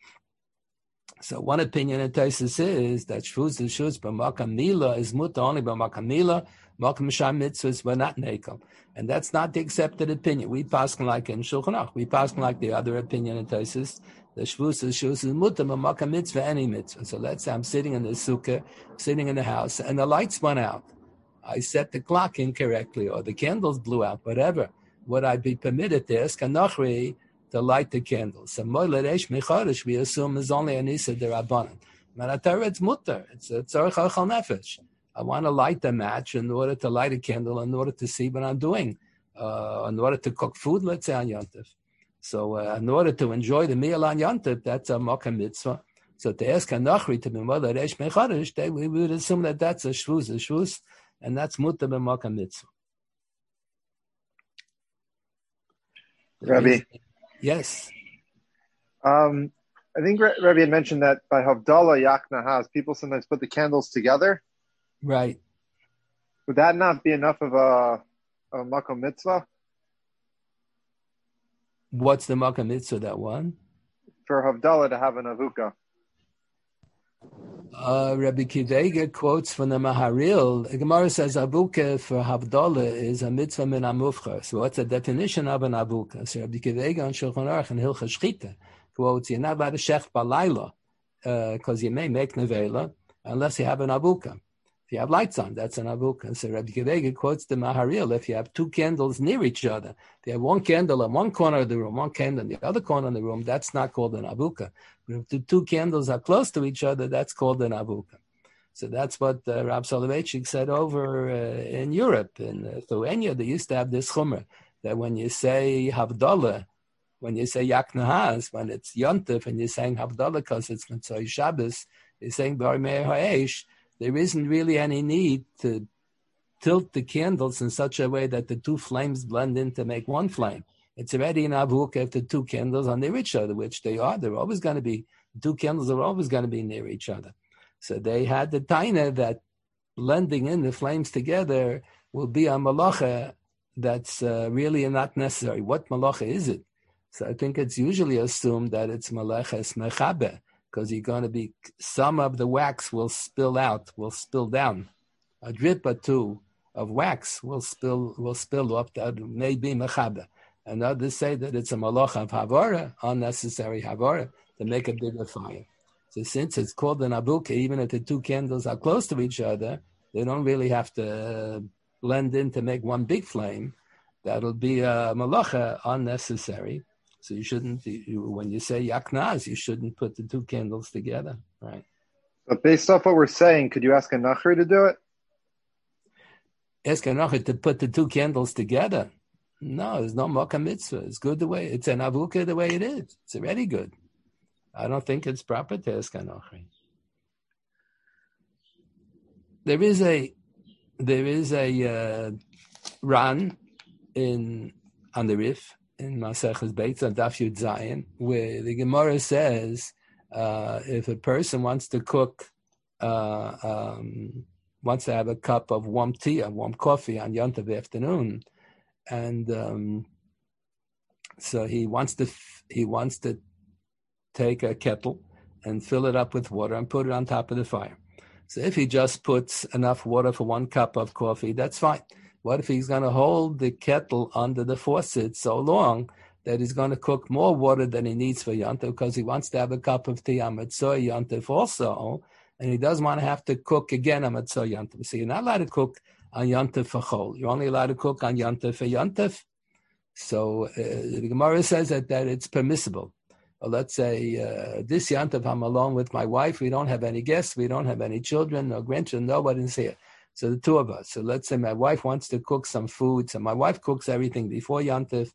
So one opinion in Tosfos is that shvuz the shvuz b'makam mila is muta only b'makam mila, makam sham mitzvahs were not nekel, and that's not the accepted opinion. We pass like in Shulchan Aruch. We pass like the other opinion in Tosfos. The shvuz the shvuz is muta b'makam mitzvah any mitzvah. So let's say I'm sitting in the sukkah, sitting in the house, and the lights went out. I set the clock incorrectly, or the candles blew out. Whatever. Would I be permitted to ask a nochri to light the candles? So Moiled Eish Mecharish, we assume, is only an Isa D'Rabbanan. Manatara, it's mutter. It's a tzarech achal nefesh. I want to light the match in order to light a candle, in order to see what I'm doing, uh, in order to cook food, let's say, on Yontif. So uh, in order to enjoy the meal on Yontif, that's a Mokkah mitzvah. So to ask a Nachri to be Moiled Eish Mecharish, we would assume that that's a shvuz, a shvuz, and that's mutter be Mokkah mitzvah. Rabbi. Yes. Um, I think Rabbi had mentioned that by Havdalah Yakna has people sometimes put the candles together. Right. Would that not be enough of a, a makom mitzvah? What's the makom mitzvah, that one? For Havdalah to have an avuka. Uh, Rabbi Kivega quotes from the Maharil. The Gemara says avuka for Havdalah is a mitzvah min amufcha. So what's the definition of an avuka? So Rabbi Kivega on Shulchan Aruch and Hilchas Shchita quotes, you're not allowed to shech balayla because uh, you may make nevela unless you have an avuka. If you have lights on, that's an avuka. So Rabbi Kivega quotes the Maharil, if you have two candles near each other, if you have one candle in one corner of the room, one candle in the other corner of the room, that's not called an avuka. But if the two candles are close to each other, that's called an avuka. So that's what uh, Rab Soloveitchik said over uh, in Europe. In uh, Lithuania, they used to have this chumrah, that when you say Havdalah, when you say Yaknahaz, when it's Yontif, and you're saying Havdalah because it's Mitzvah Shabbos, you're saying Bar Meir Ha'esh, there isn't really any need to tilt the candles in such a way that the two flames blend in to make one flame. It's already an avuk if the two candles are near each other, which they are. They're always going to be, the two candles are always going to be near each other. So they had the taina that blending in the flames together will be a malacha that's uh, really not necessary. What malacha is it? So I think it's usually assumed that it's malaches mechabe, because you're going to be, some of the wax will spill out, will spill down. A drip or two of wax will spill will spill up, that may be mechabe. And others say that it's a malacha of havara, unnecessary havara, to make a bigger fire. So since it's called an abuke, even if the two candles are close to each other, they don't really have to blend in to make one big flame. That'll be a malacha unnecessary. So you shouldn't, you, when you say yaknaz, you shouldn't put the two candles together, right? But based off what we're saying, could you ask a nachri to do it? Ask a nachri to put the two candles together? No, there's no mocha mitzvah. It's good the way, it's an avuka the way it is. It's already good. I don't think it's proper to ask a nachri. There is a, there is a uh, Ran in, on the Rif, in Maseches Beitz on Daf Yud Zayin, where the Gemara says, uh, if a person wants to cook, uh, um, wants to have a cup of warm tea or warm coffee on Yom Tov afternoon, and um, so he wants to he wants to take a kettle and fill it up with water and put it on top of the fire. So if he just puts enough water for one cup of coffee, that's fine. What if he's going to hold the kettle under the faucet so long that he's going to cook more water than he needs for Yom Tov because he wants to have a cup of tea on Matzah Yom Tov also, and he doesn't want to have to cook again on Matzah Yom Tov. So you're not allowed to cook on Yom Tov for Chol. You're only allowed to cook on Yom Tov for Yom Tov. So uh, the Gemara says that, that it's permissible. Well, let's say uh, this Yom Tov I'm alone with my wife. We don't have any guests. We don't have any children, no grandchildren. Nobody's here. So the two of us. So let's say my wife wants to cook some food. So my wife cooks everything before Yom Tov.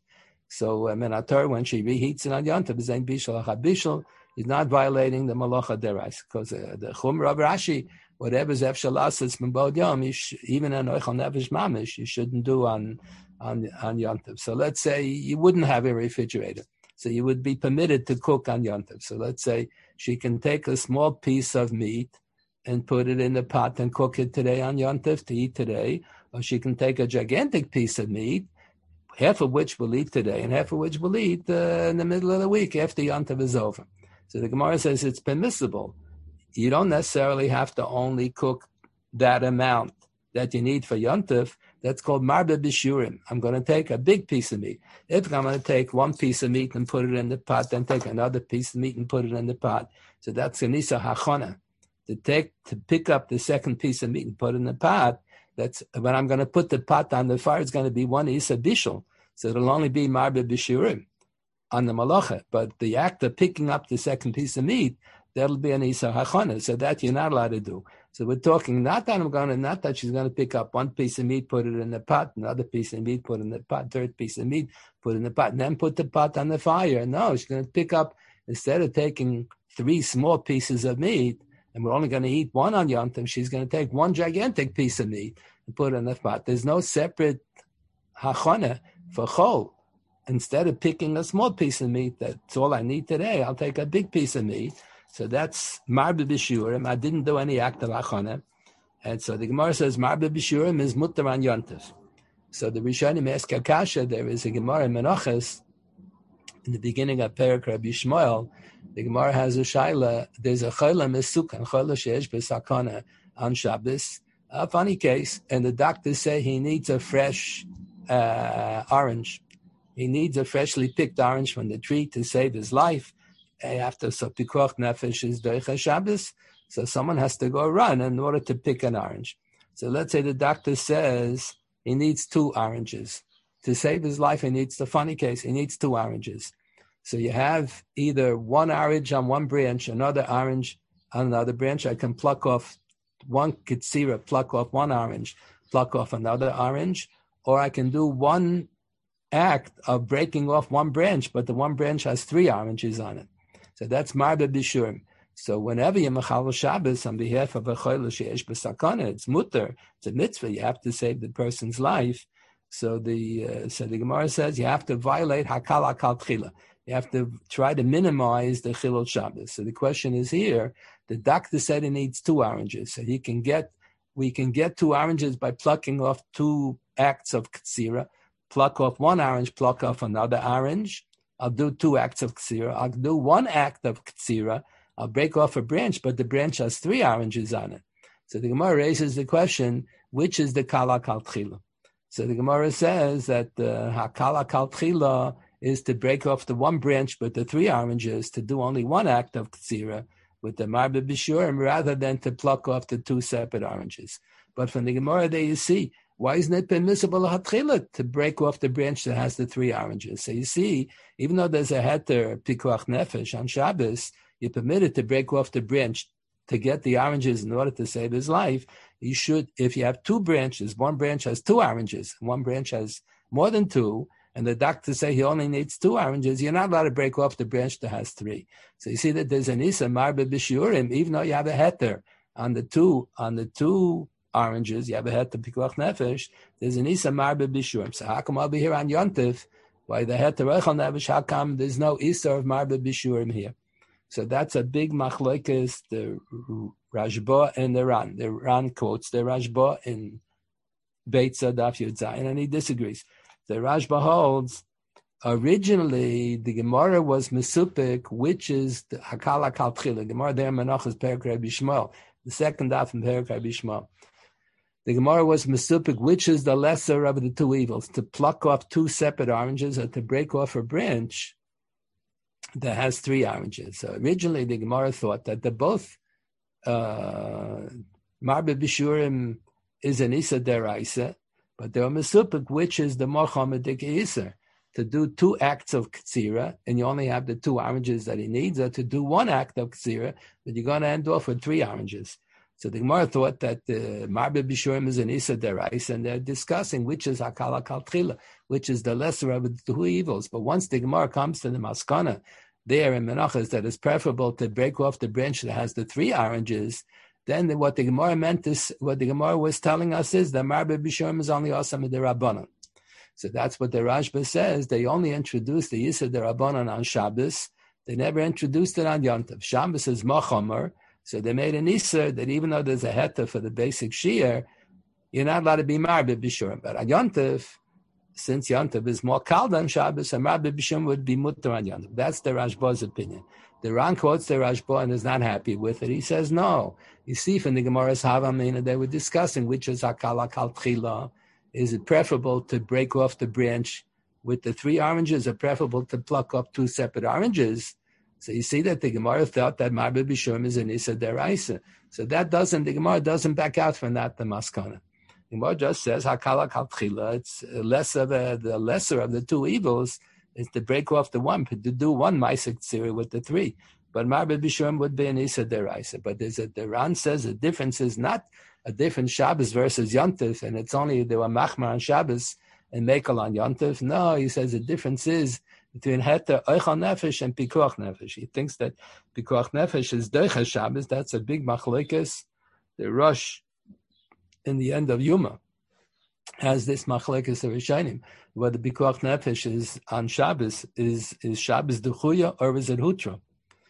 So um, when she reheats it on Yom Tov, Zayin Bishal Achad Bishal, he's not violating the Malacha Derais. Because uh, the Chumrah of Rashi, whatever Zev Shalas is Mbod Yom, even an Oichel Nefesh Mamish, you shouldn't do on, on, on Yom Tov. So let's say you wouldn't have a refrigerator. So you would be permitted to cook on Yom Tov. So let's say she can take a small piece of meat and put it in the pot and cook it today on Yom Tov to eat today. Or she can take a gigantic piece of meat, half of which we'll eat today and half of which we'll eat uh, in the middle of the week after Yom Tov is over. So the Gemara says it's permissible. You don't necessarily have to only cook that amount that you need for Yom Tov. That's called marba bishurim. I'm going to take a big piece of meat. If I'm going to take one piece of meat and put it in the pot, then take another piece of meat and put it in the pot. So that's Ganisa Hachona. To take, to pick up the second piece of meat and put it in the pot, that's when I'm going to put the pot on the fire, it's going to be one Isa Bishul. So it'll only be marba bishurim on the malacha. But the act of picking up the second piece of meat, that'll be an Isa Hachona. So that you're not allowed to do. So we're talking not that I'm going to, not that she's going to pick up one piece of meat, put it in the pot, another piece of meat, put it in the pot, third piece of meat, put it in the pot, and then put the pot on the fire. No, she's going to pick up, instead of taking three small pieces of meat, and we're only going to eat one on Yom Tov, she's going to take one gigantic piece of meat and put it in the pot. There's no separate hachana for chol. Instead of picking a small piece of meat, that's all I need today, I'll take a big piece of meat. So that's marba b'shurim. I didn't do any act of achana. And so the Gemara says marba b'shurim is mutter on Yom Tov. So the Rishonim ask Akasha, there is a Gemara in Menachos, in the beginning of Perek Rabbi Shmuel, the Gemara has a shaila, there's a chayla mesukan, chayla sheesh b'sakana on Shabbos, a funny case, and the doctors say he needs a fresh uh, orange. He needs a freshly picked orange from the tree to save his life. After so pikuach nefesh is doicha Shabbos, so someone has to go run in order to pick an orange. So let's say the doctor says he needs two oranges. To save his life, he needs, the funny case, he needs two oranges. So you have either one orange on one branch, another orange on another branch. I can pluck off one kitsira, pluck off one orange, pluck off another orange, or I can do one act of breaking off one branch, but the one branch has three oranges on it. So that's marba b'shurim. So whenever you mechal Shabbos on behalf of a choyle she'esh b'sakana, it's mutter, it's a mitzvah. You have to save the person's life. So the uh, so the Gemara says you have to violate hakal hakal tchila. You have to try to minimize the chilul Shabbos. So the question is here: the doctor said he needs two oranges, so he can get we can get two oranges by plucking off two acts of ktsira. Pluck off one orange, pluck off another orange. I'll do two acts of ktsira. I'll do one act of ktsira. I'll break off a branch, but the branch has three oranges on it. So the Gemara raises the question, which is the kala kal tchila? So the Gemara says that the hakala kal tchila is to break off the one branch with the three oranges, to do only one act of ktsira with the marbe b'shurim, rather than to pluck off the two separate oranges. But from the Gemara there you see, why isn't it permissible hatchila to break off the branch that has the three oranges? So you see, even though there's a heter pikuach nefesh on Shabbos, you're permitted to break off the branch to get the oranges in order to save his life. You should, if you have two branches, one branch has two oranges, one branch has more than two, and the doctor say he only needs two oranges, you're not allowed to break off the branch that has three. So you see that there's an isa marbe b'shurim, even though you have a heter on the two, on the two oranges, you have a heter pikuach nefesh, there's an isa marbe b'shurim. So how come I'll be here on Yontif? Why the heter reichel nefesh, how come there's no isa of marbe b'shurim here? So that's a big machlokes, the Rashba and the Ran. The Ran quotes the Rashba in Beitza Daf Yud Zayin, and he disagrees. The Rashba holds, originally the Gemara was Mesupik, which is the Hakala Kal Tchila. The Gemara there in Menachos Perek Rabbi Shmuel, the second Daf in Perek Rabbi Shmuel. The Gemara was Mesupik, which is the lesser of the two evils, to pluck off two separate oranges or to break off a branch that has three oranges. So originally the Gemara thought that the both uh, Marbe B'Shurim is an Isa Deraisa, but there are Mesupik, which is the more Chomedik Isa, to do two acts of Ktsira, and you only have the two oranges that he needs, or to do one act of Ktsira, but you're going to end off with three oranges. So the Gemara thought that the uh, Marbe B'Shurim is an Isa Deraisa, and they're discussing which is Hakala Kal Tchila, which is the lesser of the two evils. But once the Gemara comes to the Maskana, there in Menachos, that it's preferable to break off the branch that has the three oranges, then what the Gemara meant is, what the Gemara was telling us is that Marbe B'Shurim is only Asam D'Rabbanan. So that's what the Rashba says. They only introduced the Yisra D'Rabbanan on Shabbos. They never introduced it on Yontif. Shabbos is Machomer, so they made an Yisra that even though there's a heta for the basic Shir, you're not allowed to be Marbe B'Shurim. But on Yontif, since Yontif is more kal than Shabbos, and Marbe B'Shurim would be mutter on Yontif. That's the Rashba's opinion. The Ran quotes the Rashba and is not happy with it. He says, no. You see, from the Gemara's Havamina, they were discussing which is Hakala Kal Tchila. Is it preferable to break off the branch with the three oranges, or preferable to pluck up two separate oranges? So you see that the Gemara thought that Marbe B'Shurim is an Isa Deraisa. So that doesn't, the Gemara doesn't back out from that, the Maskana. The Gemara just says, Hakala Kal Tchila, it's less of a, the lesser of the two evils is to break off the one, to do one Maisik Tziri with the three. But Marbe B'Shurim would be an Isa Deraisa. But there's a, the Ran says the difference is not a different Shabbos versus Yontif, and it's only they were Machmar on Shabbos and Mekel on Yontif. No, he says the difference is between Heter, Eichel Nefesh, and Pikuach Nefesh. He thinks that Pikuach Nefesh is Deicha Shabbos. That's a big machlekes. The Rosh, in the end of Yuma, has this machlekes of Rishonim, whether Pikuach Nefesh is on Shabbos, is, is Shabbos Duchuya, or is it Hutra?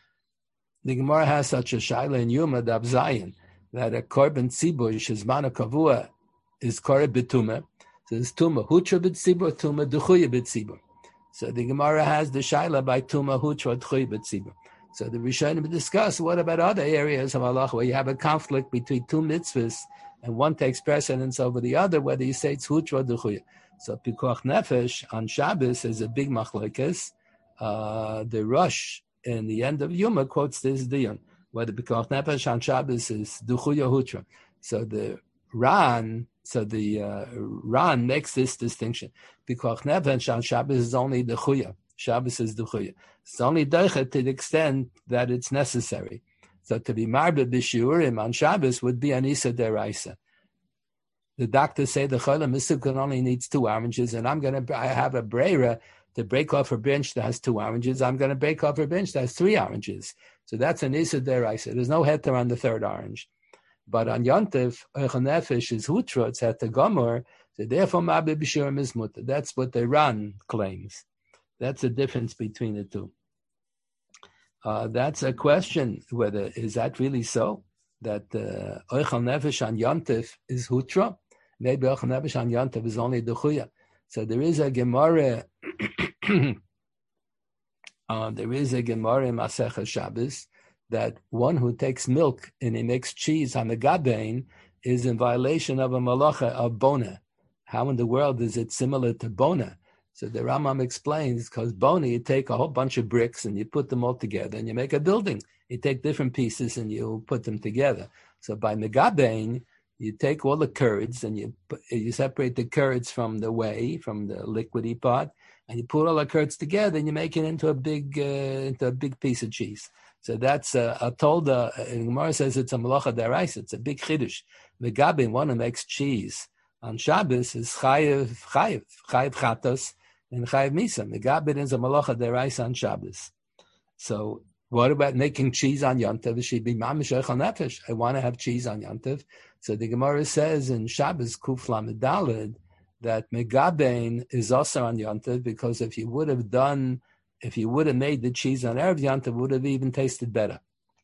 The Gemara has such a Shaila in Yuma, Dab Zayin, that a korban tzibur shizmana kavua is korban b'tumah. So it's tumah hutra b'tzibur, tumah duchuya b'tzibur. So the Gemara has the shaila by tumah hutra duchuya b'tzibur. So the Rishonim discuss what about other areas of halacha where you have a conflict between two mitzvahs and one takes precedence over the other, whether you say it's hutra or duchuya. So pikuach nefesh on Shabbos is a big machlokes. Uh, the Rosh in the end of Yuma quotes this diyon, whether Pikuach Nefesh on Shabbos is Duchuya Hutra. So the Ran, so the uh, Ran makes this distinction. Pikuach Nefesh on Shabbos is only Duchuya. Shabbos is Duchuya. It's only Deicha to the extent that it's necessary. So to be Marbe B'Shurim on Shabbos would be an Isa Deraisa. The doctors say the Cholam Misukun only needs two oranges, and I'm going to I have a breira to break off a branch that has two oranges. I'm going to break off a branch that has three oranges. So that's an Issa Deraisa. There's no heter on the third orange. But on Yontif, Eichel Nefesh is Hutra, it's heter Gomer, so therefore Mabbe B'Shurim is Mutter. That's what the Ran claims. That's the difference between the two. Uh, that's a question, whether, is that really so? That uh, Eichel Nefesh on Yontif is Hutra? Maybe Eichel Nefesh on Yontif is only Duchuya. So there is a Gemara, uh, there is a Gemara in Masechah Shabbos, that one who takes milk and he makes cheese on the gabein is in violation of a malacha of bona. How in the world is it similar to bona? So the Rambam explains, because bona, you take a whole bunch of bricks and you put them all together and you make a building. You take different pieces and you put them together. So by megabein, you take all the curds and you put, you separate the curds from the whey, from the liquidy part, and you put all the curds together and you make it into a big uh, into a big piece of cheese. So that's uh, a tolda. Uh, Gemara says it's a malacha deraisa. It's a big chiddush. The gabin, one who makes cheese on Shabbos, is chayiv chayiv chayiv chatos and chayiv misa. The gabin is a malacha deraisa on Shabbos. So what about making cheese on Yontav? It should be mamish eichel nefesh. I want to have cheese on Yontav. So the Gemara says in Shabbos Kuf Lamed Daled that megabein is also on Yontav, because if you would have done If you would have made the cheese on Erev Yontav, it would have even tasted better.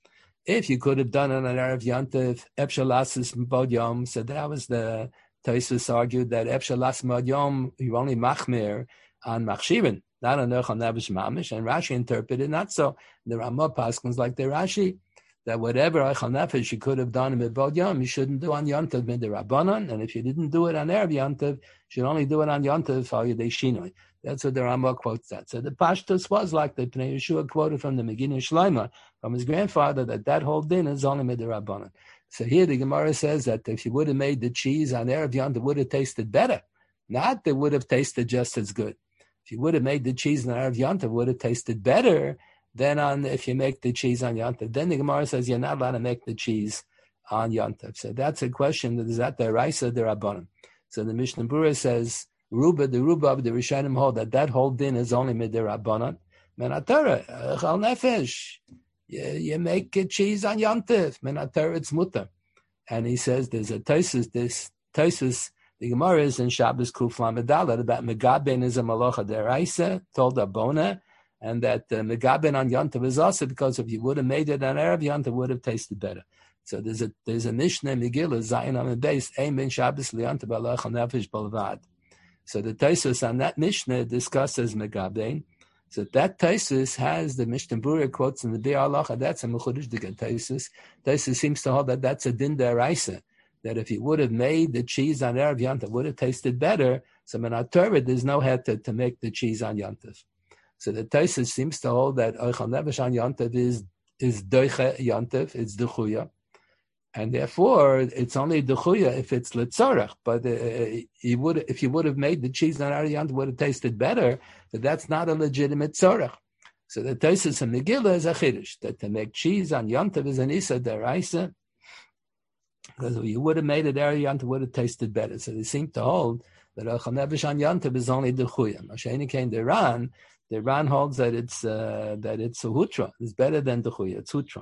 If you could have done it on Erev Yontav, Efshalasis Mbod Yom, so that was the, Tosfos argued that Efshalas Mbod Yom, you only machmir on Machshirin, not on Eichel Nefesh Mamish, and Rashi interpreted not so. The Ramah Paskins like the Rashi, that whatever Eichel Nefesh you could have done in Mbod Yom, you shouldn't do on Yontav Midirabbanan, and if you didn't do it on Erev Yontav, you should only do it on Yontav Al Yedei Shinoi. That's what the Rambam quotes that. So the Pashtus was like the Pnei Yeshua quoted from the Megillah Shlomo, from his grandfather, that that whole din is only midrabanan. So here the Gemara says that if you would have made the cheese on Erev Yontav, it would have tasted better. Not that it would have tasted just as good. If you would have made the cheese on Erev Yontav, it would have tasted better than on if you make the cheese on Yontav. Then the Gemara says you're not allowed to make the cheese on Yontav. So that's a question, that is that the Raisa the Rabbanan. So the Mishnah Berurah says, Ruba, the Ruba of the Rishonim hold that that whole din is only midirabbanan. Menatara, Eichel Nefesh, you make cheese on Yontif. Menatara, it's mutter. And he says there's a Tosfos, this Tosfos, the Gemara is in Shabbos Kuf Lamed Daled about megaben is a malacha deraisa, told Abona, and that uh, megaben on Yontif is also because if you would have made it on Erev Yontif, it would have tasted better. So there's a there's a Mishnah Megillah Zayin on the base, Ein ben Shabbos liYontif Eichel Nefesh balvad. So the Tosfos on that Mishnah discusses megabein. So that Tosfos has the Mishnah Berurah quotes in the Biur Halacha. That's a mechudesh diga Tosfos. Tosfos seems to hold that that's a din deraisa, that if you would have made the cheese on Erev Yontav, would have tasted better. So in our Torah, there's no heter to make the cheese on Yontav. So the Tosfos seems to hold that Eichel Nefesh on Yontav is is doiche Yontav, it's duchuya. And therefore, it's only duchuya if it's litzorach. But uh, you would, if you would have made the cheese on Erev Yontav, would have tasted better. But that's not a legitimate tzorach. So the Tosfos in Megillah is a chiddush, that to make cheese on Yontav is an issa deraisa. Because if you would have made it Erev Yontav, would have tasted better. So they seem to hold that Eichel Nefesh on Yontav is only duchuya. Masha'eni came the Ran. The Ran holds that it's uh, that it's a hutra. It's better than duchuya. It's hutra.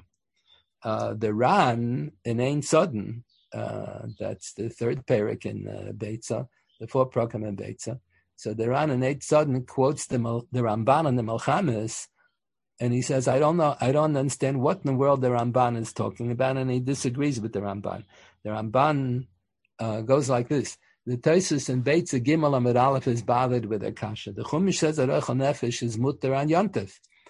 Uh, the Ran in Ein Sodden, uh, that's the third parak in uh, Beitza, the fourth program in Beitza. So the Ran in Ein Sodden quotes the, the Ramban and the Melchames, and he says, I don't know, I don't understand what in the world the Ramban is talking about, and he disagrees with the Ramban. The Ramban uh, goes like this. The Tosfos in Beitza Gimel Amud Aleph is bothered with a kasha. The Chumash says that Eichel Nefesh is mutter on Yontav.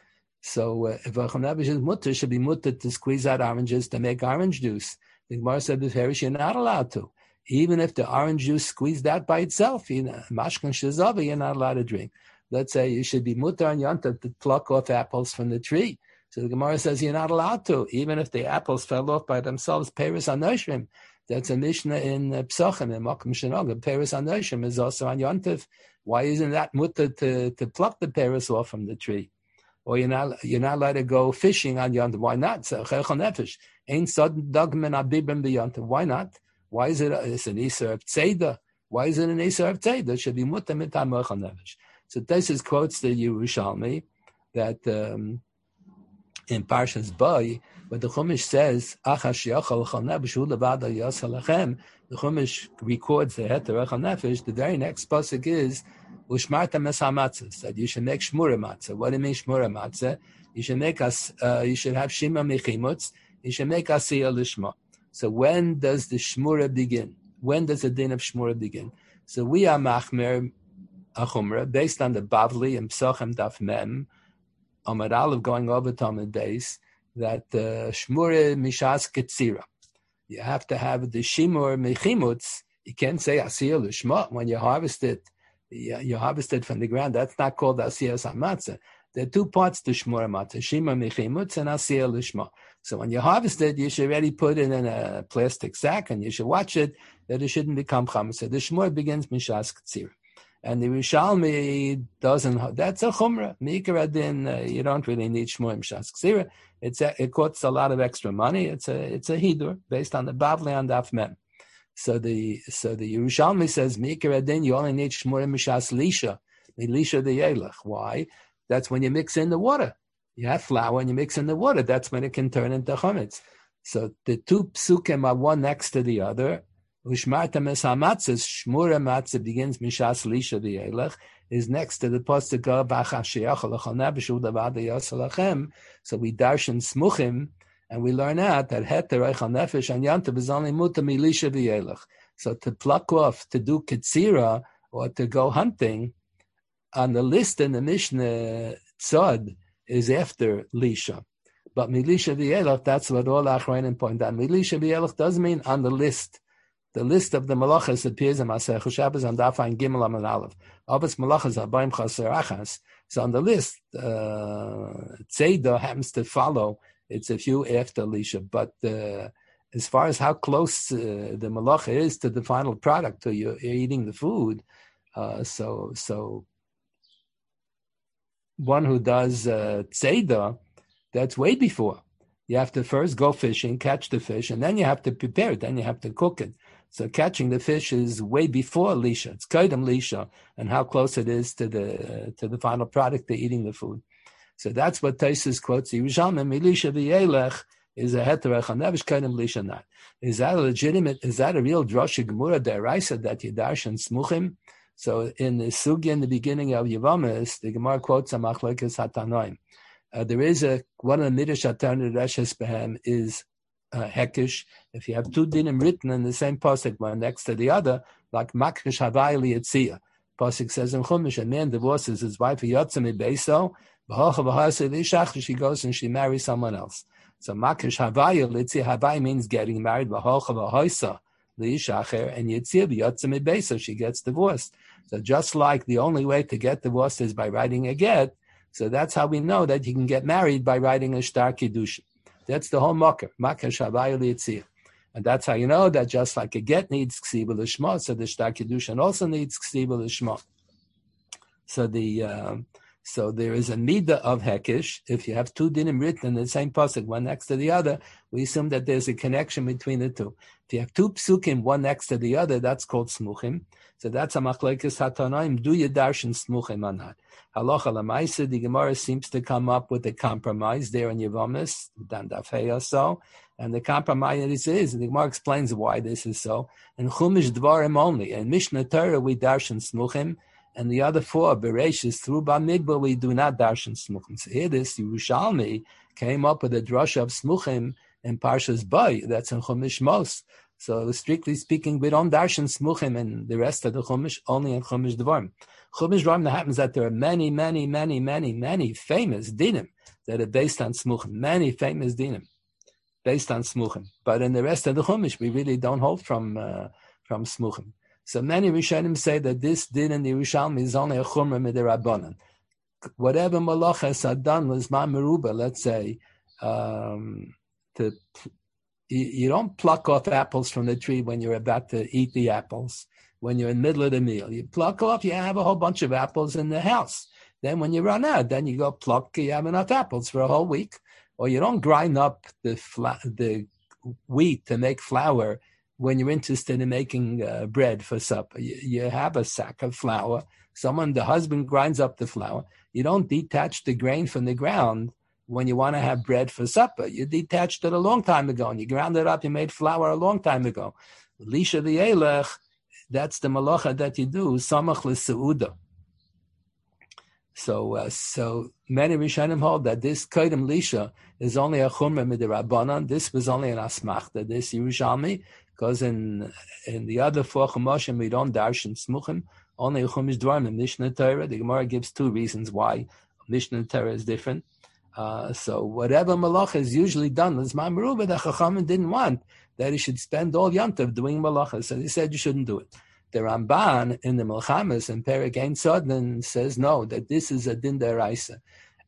So uh, if Eichel Nefesh is mutter, should be mutter to squeeze out oranges to make orange juice. The Gemara said beferish you're not allowed to. Even if the orange juice squeezed out by itself, you know, mashkan shezava, you're not allowed to drink. Let's say you should be mutter on Yontav to pluck off apples from the tree. So the Gemara says you're not allowed to, even if the apples fell off by themselves. Peris anoshrim. That's a Mishnah in uh, Psachim, in Makom Shenoga. Peris anoshrim is also on Yontav. Why isn't that mutter to, to pluck the peris off from the tree? Or you're not you're not allowed to go fishing on Yontav. Why not? So Eichel Nefesh ain't sudden dogmen abibim b'Yontav. Why not? Why is it? It's an Isur of Tzeda. Why is it an Isur of Tzeda? It should be mutter mitam Eichel Nefesh. So Tosfos quotes the Yerushalmi that um, in Parshas Boy, but the Chumash says, the Chumash records the Heter Echal Nefesh. The very next pasuk is, Ushmarta mes hamatzos, that you should make shmura matzah. What do you mean shmura matzah? You should make us. Uh, you should have shima mechimutz. You should make asiyah lishma. So when does the shmura begin? When does the din of shmura begin? So we are machmer achumra based on the Bavli and Psochem Daf Mem, Amar Aleph going over Talmud base, that uh, shmura mishas ketzira. You have to have the shimur mechimutz. You can't say asiyah lishma when you harvest it. You, you harvest it from the ground. That's not called asiyah hamatzah. There are two parts to shmura matzah: shima mechimutz and asiyah lishma. So when you harvest it, you should already put it in a plastic sack, and you should watch it that it shouldn't become chametz. So the shmura begins mishas ketzira. And the Rishalmi doesn't, that's a chumrah. Mikra adin, uh, you don't really need shmur mishas ksira. It's a, it costs a lot of extra money. It's a it's a hidur based on the Bavli and Daf Mem. So the so the Yerushalmi says Mikra adin, you only need shmur mishas lisha, lisha the yelach. Why? That's when you mix in the water. You have flour and you mix in the water. That's when it can turn into chametz. So the two psukim are one next to the other. Ushmarta mes hamatzos, shmura matzah begins mishas lisha v'yelech, is next to the pasuk of b'achashiach l'chol nebeshu davada yasalachem. So we darshan smuchim, and we learn out that heter eichel nefesh and yantav is only muta milisha v'yelech. So to pluck off, to do ketzira, or to go hunting, on the list in the Mishnah Tzad is after lisha. But milisha v'yelech, that's what all achronim point out. Milisha v'yelech does mean on the list. The list of the malachas appears in Masech Shabbos on Daf and Gimel Amud Aleph. Obvious malachas are Baim Chaser Achas. So on the list, uh, Tzeidah happens to follow. It's a few after Lisha. But uh, as far as how close uh, the malacha is to the final product, to you eating the food, uh, so so one who does uh, Tzeidah, that's way before. You have to first go fishing, catch the fish, and then you have to prepare it. Then you have to cook it. So catching the fish is way before lisha. It's kaidam lisha, and how close it is to the uh, to the final product, to eating the food. So that's what Taisus quotes. Yerushalmi milisha v'yelech is a heter eichel nefesh kaidam lisha not. Is that a legitimate? Is that a real drasha gemura deraisa that Yedash and smuchim? So in the sugya in the beginning of Yevamis, the Gemara quotes a machlokes hatanoim. Uh, there is a one of the midrash atarnu reshes behem is uh, hekish. If you have two dinim written in the same pasuk, one next to the other, like makrish havai liyatzia. Pasuk says in Chumash, a man divorces his wife, yotzim ibeso, b'hocha v'hasa l'ishach, she goes and she marries someone else. So makrish havai liyatzia, havai means getting married, b'hocha v'hasa l'ishacher, and yitzia b'yotzim ibeso, she gets divorced. So just like the only way to get divorced is by writing a get, so that's how we know that you can get married by writing a shtar kiddushin. That's the whole makar, makar shavai liyitzia. And that's how you know that just like a get needs ksiba l'shma, so the shtar kiddushin also needs ksiba l'shma. So the uh, so there is a midah of hekish. If you have two dinim written in the same pasuk, one next to the other, we assume that there's a connection between the two. If you have two psukim, one next to the other, that's called smuchim. So that's a machlekes hatanoim. Do you darshan smuchim or not? Halacha l'maisa, the Gemara seems to come up with a compromise there in Yevamis, Dan Dafei so, and the compromise is, and the Gemara explains why this is so. In Chumash Dvarim only, in Mishnah Torah we darshan smuchim, and the other four Bereshis through Bamidbar we do not darshan smuchim. So here this Yerushalmi came up with a drasha of smuchim in Parshas Bay. That's in Chumash Mos. So strictly speaking, we don't darshan smuchim and the rest of the Chumash, only in Chumash Dvarim. Chumash Dvarim, that happens that there are many, many, many, many, many famous dinim that are based on smuchim. Many famous dinim based on smuchim. But in the rest of the Chumash, we really don't hold from uh, from smuchim. So many Rishonim say that this din in the Yerushalmi is only a chumrah midirabanan. Whatever malachas are done was ma meruba, let's say, um, to you, you don't pluck off apples from the tree when you're about to eat the apples. When you're in the middle of the meal, you pluck off, you have a whole bunch of apples in the house. Then when you run out, then you go pluck, you have enough apples for a whole week. Or you don't grind up the fla- the wheat to make flour when you're interested in making uh, bread for supper. You, you have a sack of flour. Someone, the husband grinds up the flour. You don't detach the grain from the ground when you want to have bread for supper. You detached it a long time ago, and you ground it up, you made flour a long time ago. Lisha the Elech, that's the malacha that you do, samach l'seuda. So, uh, so many Rishonim hold that this Kodem Lisha is only a chumrah midirabbanan. This was only an asmachta, this Yerushalmi, because in in the other four chumoshim we don't darshan smuchim, only a chumash dvarim in Mishnah Torah. The Gemara gives two reasons why Mishnah Torah is different. Uh, so whatever malacha is usually done, L'zman Meruba, the Chachamim didn't want that he should spend all Yom Tov doing malacha, so he said you shouldn't do it. The Ramban in the Milchamas and Perek Ein Sodin says no, that this is a din deraisa.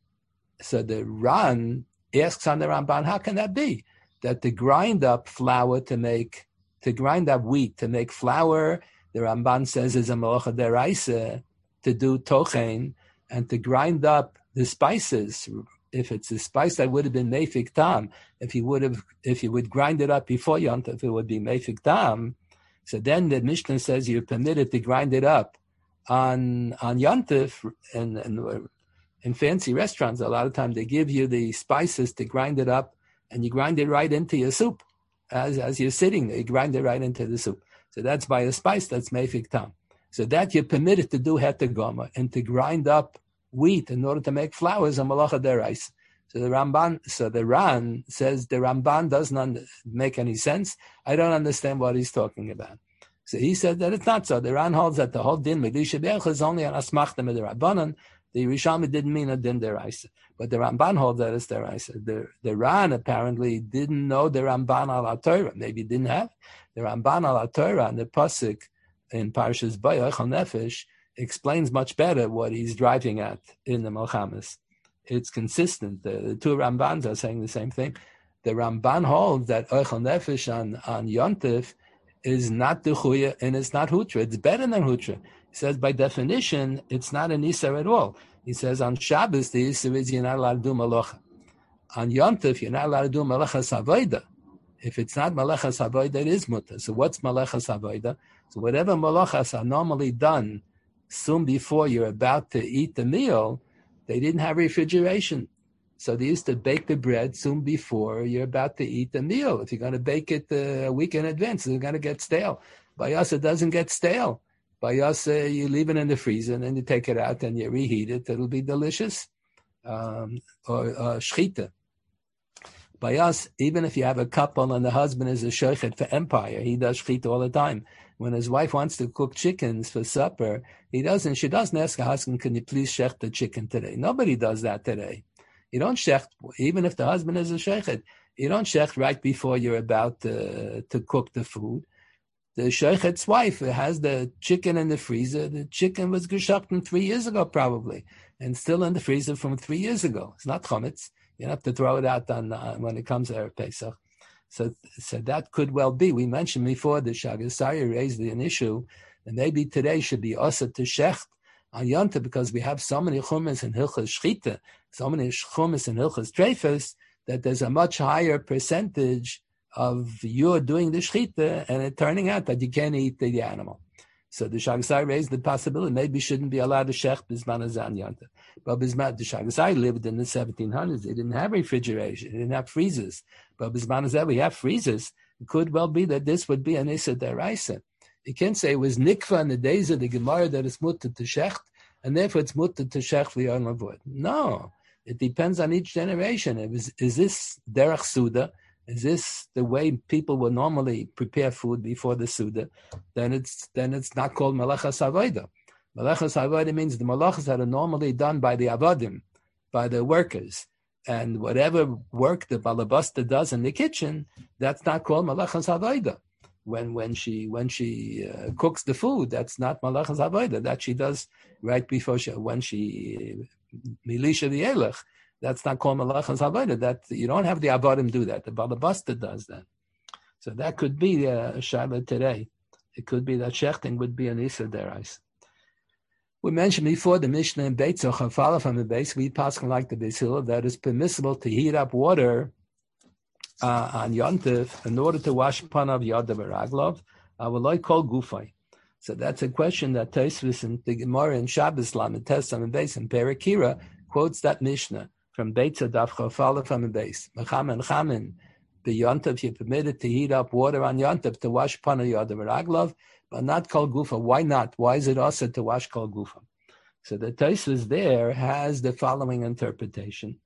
So the Ran asks on the Ramban, how can that be? That to grind up flour to make, to grind up wheat to make flour, the Ramban says is a malacha deraisa to do tochen, and to grind up the spices. If it's a spice that would have been meifik tam, if you would have, if you would grind it up before Yom Tov, it would be meifik tam. So then the Mishnah says you're permitted to grind it up on on Yom Tov, and, and in fancy restaurants, a lot of times they give you the spices to grind it up, and you grind it right into your soup. As as you're sitting there, you grind it right into the soup. So that's by a spice, that's meifik tam. So that you're permitted to do hetegoma, and to grind up wheat in order to make flour is a malacha deraisa. So the Ramban, so the Ran says the Ramban doesn't un- make any sense. I don't understand what he's talking about. So he said that it's not so. The Ran holds that the whole din medisha be'ech is only an asmachta midrabanan. The Rishonim didn't mean a din deraisa, but the Ramban holds that it's deraisa. The the Ran apparently didn't know the Ramban al Torah. Maybe didn't have the Ramban al Torah, and the pasuk in Parshas Bayach al Nefesh explains much better what he's driving at in the Milchamas. It's consistent. The, the two Rambans are saying the same thing. The Ramban holds that Eichel Nefesh on, on Yontif is not Duchuya and it's not Hutra. It's better than Hutra. He says by definition, it's not an Isser at all. He says on Shabbos, the Isser is you're not allowed to do Malacha. On Yontif, you're not allowed to do Malacha Savoida. If it's not Malacha Savoida, it is Mutter. So what's Malacha Savoida? So whatever Malachas are normally done soon before you're about to eat the meal, they didn't have refrigeration. So they used to bake the bread soon before you're about to eat the meal. If you're going to bake it uh, a week in advance, it's going to get stale. By us, it doesn't get stale. By us, uh, you leave it in the freezer and then you take it out and you reheat it. It'll be delicious. Um, or uh, shchita. By us, even if you have a couple and the husband is a shochet for empire, he does shchita all the time. When his wife wants to cook chickens for supper, he doesn't. She doesn't ask her husband, "Can you please shech the chicken today?" Nobody does that today. You don't shech, even if the husband is a shochet. You don't shech right before you're about to, to cook the food. The shochet's wife has the chicken in the freezer. The chicken was geshachten three years ago, probably, and still in the freezer from three years ago. It's not chametz. You don't have to throw it out on uh, when it comes to Erev Pesach. So, so that could well be. We mentioned before the Shagasari raised an issue, and maybe today should be also to shecht on Yonta because we have so many chumas and hilchas shchita, so many chumas and hilchas treifas, that there's a much higher percentage of you doing the shchita and it turning out that you can't eat the animal. So the Shagasari raised the possibility maybe shouldn't be allowed to shecht bisman azan Yonta. But bisman the Shagasari lived in the seventeen hundreds. They didn't have refrigeration. They didn't have freezers. But bisman azan we have freezers. It could well be that this would be an issa deraisa. You can't say it was nikva in the days of the Gemara that it's mutter to shecht, and therefore it's mutter to shecht li'on lavod. No, it depends on each generation. It was, is this derech suda? Is this the way people would normally prepare food before the Suda? Then it's then it's not called Malachas Avodah. Malachas Avodah means the malachas that are normally done by the Avodim, by the workers. And whatever work the Balabasta does in the kitchen, that's not called Malachas Avodah. When when she when she uh, cooks the food, that's not Malachas Avodah. That she does right before she, when she Milisha the Elech. That's not called Malachas Avodah. That you don't have the Avodim do that. The Balabasta does that. So that could be a uh, Shabbat today. It could be that shechting would be an Issa derais. We mentioned before the Mishnah in Beit Zochafala from the base. We pass like the Beis Hillel that it's permissible to heat up water uh, on Yontif in order to wash panav yadav v'raglov. I would like call gufay. So that's a question that Tosfos and the Gemara in Shabbos Lamed Tes on the base in Perekira quotes that Mishnah. from Beitza Dafcha, follow from a base. Mechamen chamen, the Yontav, you're permitted to heat up water on Yontav to wash Pana Yodam Raglov, but not Kol Gufa. Why not? Why is it also to wash Kol Gufa? So the Tosfos there has the following interpretation.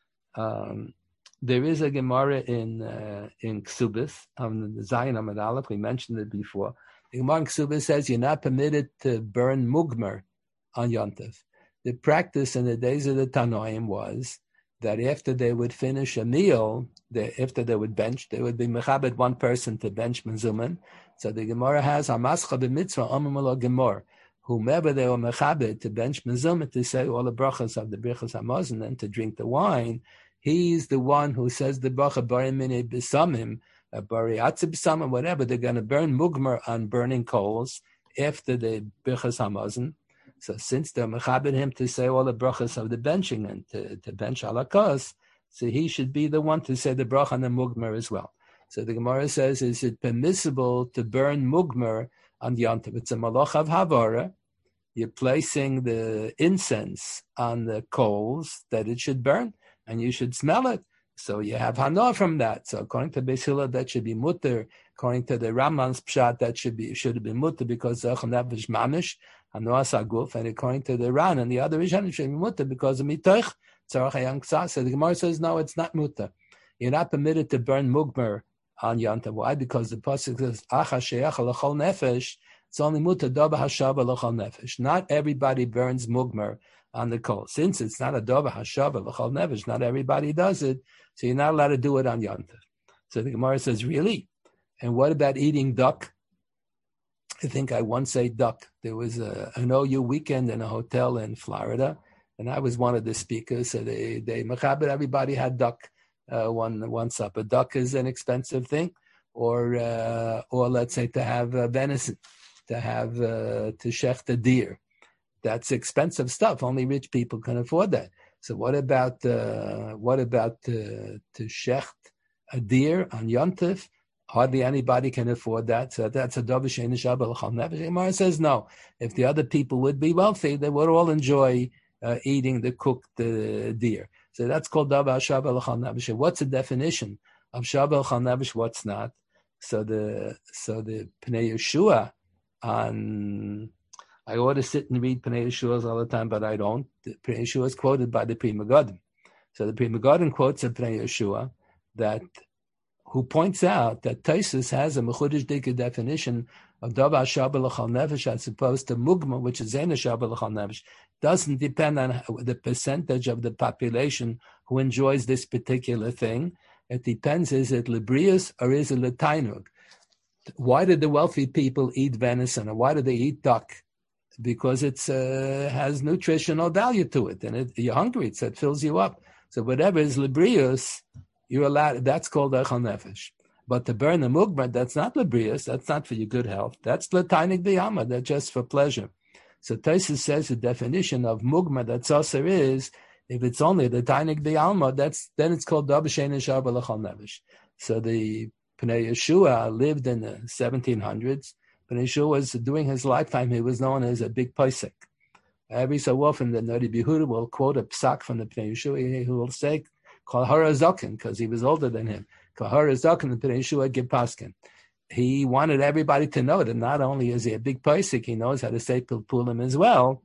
Um, there is a Gemara in uh, in Ksubis, on the Zion Amud Aleph, we mentioned it before. The Gemara in Ksubis says you're not permitted to burn mugmer on Yontav. The practice in the days of the Tanoim was that after they would finish a meal, they, after they would bench, they would be mechabed one person to bench mezuman. So the Gemara has Hamascha b'mitzvah amamalo Gemara. Whomever they were mechabed to bench mezuman to say all the brachas of the brachas hamazon and to drink the wine, he's the one who says the bracha bari mine b'samim, bari atzib b'samim, whatever. They're going to burn mugmer on burning coals after the brachas hamazon. So since they're mechabed him to say all the brachas of the benching and to, to bench alakas, so he should be the one to say the bracha on the mugmer as well. So the Gemara says, is it permissible to burn mugmer on the Yontav? It's a malach of havara. You're placing the incense on the coals that it should burn, and you should smell it. So you have hana from that. So according to Beis Hillel, that should be mutter. According to the Ramban's pshat, that should be should have been mutter because zech nefesh mamish hanoas aguf. And according to the Ran and the other Rishonim, it should be mutter because of mitoich tzarach hayam ksa. So the Gemara says no, it's not mutter. You're not permitted to burn mugmer on Yontav. Why? Because the pasuk says acha she'ach l'chol nefesh. It's only mutter daba hashava l'chol nefesh. Not everybody burns mugmer on the coal. Since it's not a dova hashava l'chol nefesh, not everybody does it, so you're not allowed to do it on Yontav. So the Gemara says, really? And what about eating duck? I think I once ate duck. There was a, an O U weekend in a hotel in Florida, and I was one of the speakers. So they, they mechabed, everybody had duck uh, one once up. A duck is an expensive thing, or uh, or let's say to have uh, venison, to have uh, to shecht a deer. That's expensive stuff. Only rich people can afford that. So what about uh, what about uh, to shecht a deer on Yontif? Hardly anybody can afford that. So that's a davar she'ein shabbat l'chol nefesh. Gemara says no. If the other people would be wealthy, they would all enjoy uh, eating the cooked uh, deer. So that's called davar shabbat l'chol nefesh. What's the definition of shabbat l'chol nefesh? What's not? So the so the Pnei Yeshua on. I ought to sit and read Pnei Yeshua all the time, but I don't. The Pnei Yeshua is quoted by the Pri Megadim. So the Pri Megadim quotes a Pnei Yeshua that, who points out that Tosfos has a mechudesh dika definition of davar shabbat l'chol nefesh as opposed to mugma, which is zena shabbat l'chol nefesh. Doesn't depend on the percentage of the population who enjoys this particular thing. It depends, is it librius or is it letainug? Why did the wealthy people eat venison, or why do they eat duck? Because it uh, has nutritional value to it, and it, you're hungry, so it fills you up. So whatever is librius, you're allowed. That's called echal nefesh. But to burn the mugmer, that's not librius. That's not for your good health. That's latainik biyama. That's just for pleasure. So Tosfos says the definition of mugmer that also is, if it's only latainik biyama, that's then it's called davar she'ein shabbat l'chol nefesh. So the Pnei Yeshua lived in the seventeen hundreds. Pnei Yeshua was, during his lifetime, he was known as a big posek. Every so often, the Nari Behuda will quote a psak from the Pnei Yeshua. He will say, Kol hara zaken, because he was older than him. Kol hara zaken, the Pnei Yeshua gib paskin. He wanted everybody to know that not only is he a big posek, he knows how to say pilpulim as well.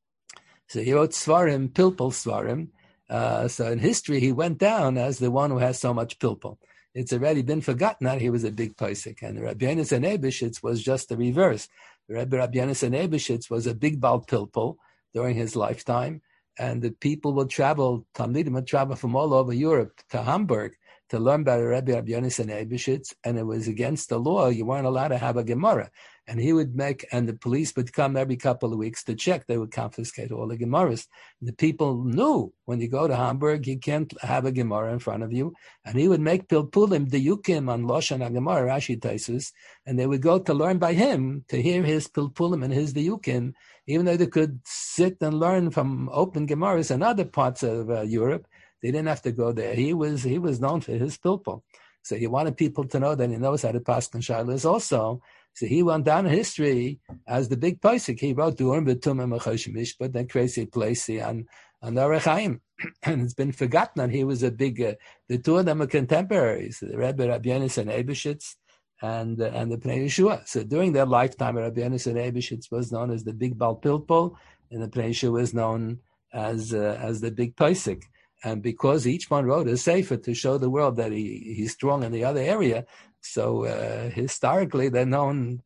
So he wrote svarim, pilpul svarim. Uh, so in history, he went down as the one who has so much pilpul. It's already been forgotten that he was a big posek, and Rabbi Yonasan Eibeshitz was just the reverse. Rabbi Rabbi Yonasan Eibeshitz was a big bal pilpul during his lifetime, and the people would travel, Talmidim would travel from all over Europe to Hamburg to learn about Rabbi Rabbi Yonasan Eibeshitz, and it was against the law. You weren't allowed to have a Gemara. And he would make, and the police would come every couple of weeks to check. They would confiscate all the Gemaras. The people knew when you go to Hamburg, you can't have a Gemara in front of you. And he would make pilpulim, diyukim on Loshan HaGemara, Rashi Tosfos, and they would go to learn by him, to hear his pilpulim and his diyukim, even though they could sit and learn from open Gemaras in other parts of uh, Europe. They didn't have to go there. He was he was known for his pilpul. So he wanted people to know that he knows how to pass Shalas also. So he went down in history as the big posek. He wrote Durim B'Tumim Achosh Mishpat, then crazy place on on Orach Chaim. And it's been forgotten that he was a big, uh, the two of them are contemporaries, the Rebbe Rabbi Yonasan Eibeshitz and, uh, and the Pnei Yeshua. So during their lifetime, Rabbi Yonasan Eibeshitz was known as the big Baal Pilpul, and the Pnei Yeshua was known as, uh, as the big Pesach. And because each one wrote a sefer to show the world that he, he's strong in the other area, so uh, historically they're known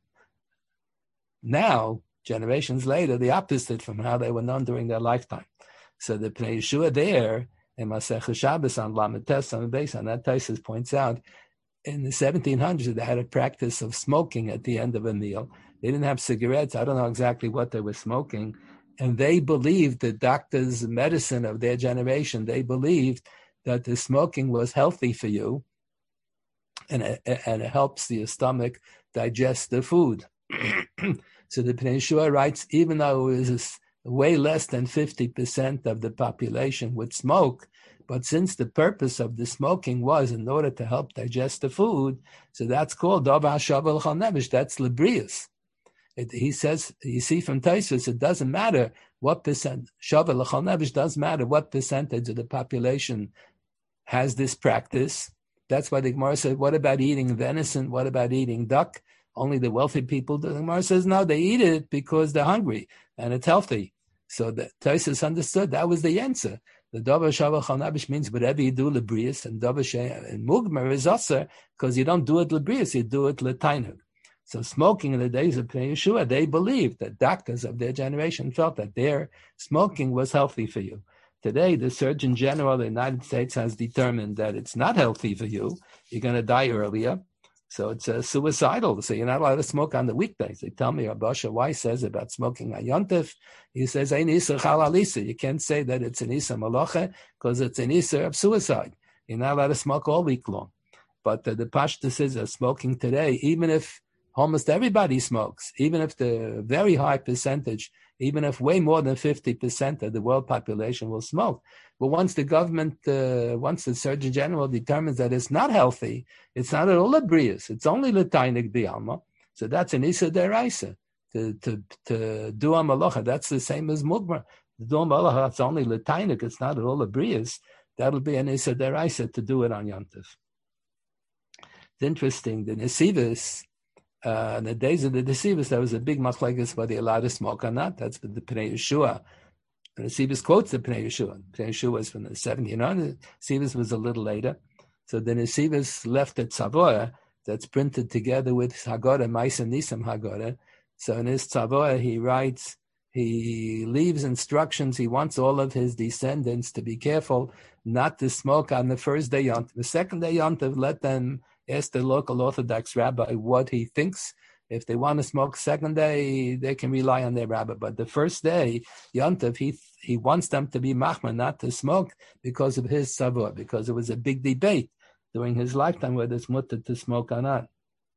now, generations later, the opposite from how they were known during their lifetime. So the Pnei Yeshua there, in Masechah Shabbos on Lamed Tes on the base, on that Taisus points out, in the seventeen hundreds they had a practice of smoking at the end of a meal. They didn't have cigarettes. I don't know exactly what they were smoking. And they believed, the doctors' medicine of their generation, they believed that the smoking was healthy for you, and it, and it helps your stomach digest the food. So the Pnei Yeshua writes, even though it was way less than fifty percent of the population would smoke, but since the purpose of the smoking was in order to help digest the food, so that's called Dava Shavel Chal Nevish, that's Librius. It, he says, you see from Taisus, it doesn't matter what percent, Shavel Chal Nevish doesn't matter what percentage of the population has this practice. That's why the Gemara said, what about eating venison? What about eating duck? Only the wealthy people do. The Gemara says, no, they eat it because they're hungry and it's healthy. So the Taisus understood that was the answer. The Davar Shavel Chal Nevish means whatever you do Librius, and Davar and Mugmer is also because you don't do it Librius, you do it Letainug. So smoking in the days of Pnei Yeshua, they believed that doctors of their generation felt that their smoking was healthy for you. Today, the Surgeon General of the United States has determined that it's not healthy for you. You're going to die earlier. So it's uh, suicidal. So you're not allowed to smoke on the weekdays. They tell me, Abasha Weiss says about smoking on Yontif. He says, Ein Isser Chalalisa. You can't say that it's an Isser Malacha because it's an Isser of suicide. You're not allowed to smoke all week long. But uh, the Pashta says that smoking today, even if almost everybody smokes, even if the very high percentage, even if way more than fifty percent of the world population will smoke. But once the government, uh, once the Surgeon General determines that it's not healthy, it's not at all Librius, it's only Latainik Bialma. So that's an Issa Deraisa. To, to, to do a Malacha, that's the same as Mugmer. To do a Malacha, that's only Latainik, it's not at all Librius. That'll be an Issa Deraisa to do it on Yontif. It's interesting, the Nesivus, Uh, in the days of the Nesivus, there was a big machlekes whether you're allowed to smoke or not. That's the Pnei Yeshua. The Nesivus quotes the Pnei Yeshua. Pnei Yeshua was from the seventeen hundreds. Nesivus was a little later. So the Nesivus left at Tzavoah, that's printed together with Haggadah, Maisa Nisam Haggadah. So in his Tzavoah, he writes, he leaves instructions. He wants all of his descendants to be careful not to smoke on the first day Yontif. The second day Yontif, let them ask the local Orthodox rabbi what he thinks. If they want to smoke second day, they can rely on their rabbi. But the first day, Yontif, he he wants them to be machmer, not to smoke because of his savor, because it was a big debate during his lifetime whether it's mutter to smoke or not.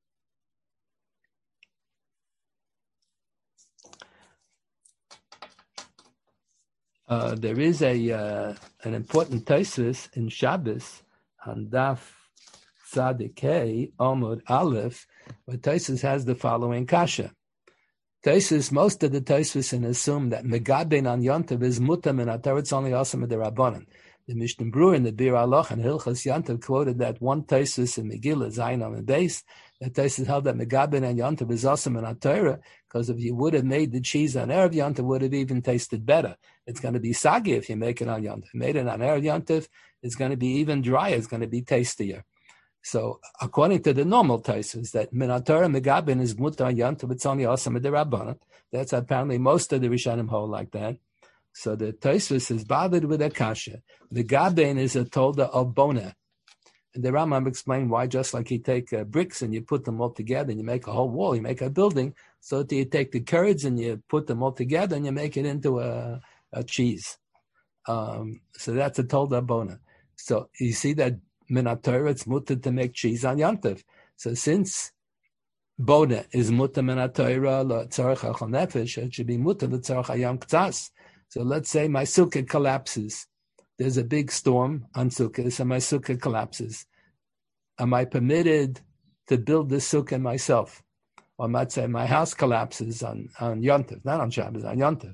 Uh, there is a uh, an important Tosfos in Shabbos on Daf Tzadik Hey, Amud Aleph, where Tosfos has the following kasha. Tosfos, most of the Tosfos assume that Megaben on Yontiv is mutam and Atar, it's only awesome with the Rabbanan. The Mishnah Brewer in the Bir Aloch and Hilchas Yontiv quoted that one Tosfos in Megillah, Zayin on the base, that Tosfos held that Megaben and Yontiv is awesome in Atar, because if you would have made the cheese on Erev Yontiv, would have even tasted better. It's going to be sagi if you make it on Yontiv. Made it on Erev Yontiv, it's going to be even drier, it's going to be tastier. So, according to the normal Tosfos, that Minatora Megabin is mutar Yontiv, it's only awesome with the Rabbanan. That's apparently most of the Rishonim hold like that. So the Tosfos is bothered with a kasha. Megabin is a tolda of bona. And the Rambam explained why, just like you take uh, bricks and you put them all together and you make a whole wall, you make a building, so that you take the curds and you put them all together and you make it into a, a cheese. Um, so that's a tolda bona. So you see that Minatora, it's mutter to make cheese on Yontif. So since Bona is mutter Minatora l'tzarech ha'chol nefesh, it should be mutter l'tzarech hayam k'tzas. So let's say my sukkah collapses. There's a big storm on sukkah, so my sukkah collapses. Am I permitted to build the sukkah myself? Or I might say my house collapses on, on Yontif, not on Shabbos, on Yontif.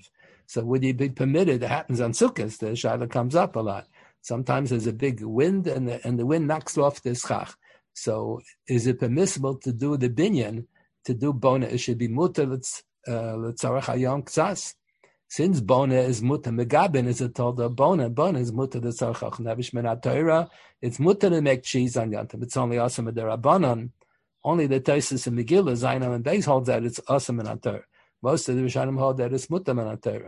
So would you be permitted? It happens on Sukkot. The shaila comes up a lot. Sometimes there's a big wind, and the, and the wind knocks off the schach. So is it permissible to do the binyan, to do bona? It should be mutar l'tzarech hayom ktsas. Since bona is mutar, megabin is a tolda bona. Bona is mutar l'tzarech achnavish min haTorah. It's mutar to make cheese on Yontif. It's only awesome with the Rabbanon. Only the Taisus and Megillah, Zainam and Beis holds that it's awesome in haTorah. Most of the Rishonim hold that it's mutar min haTorah.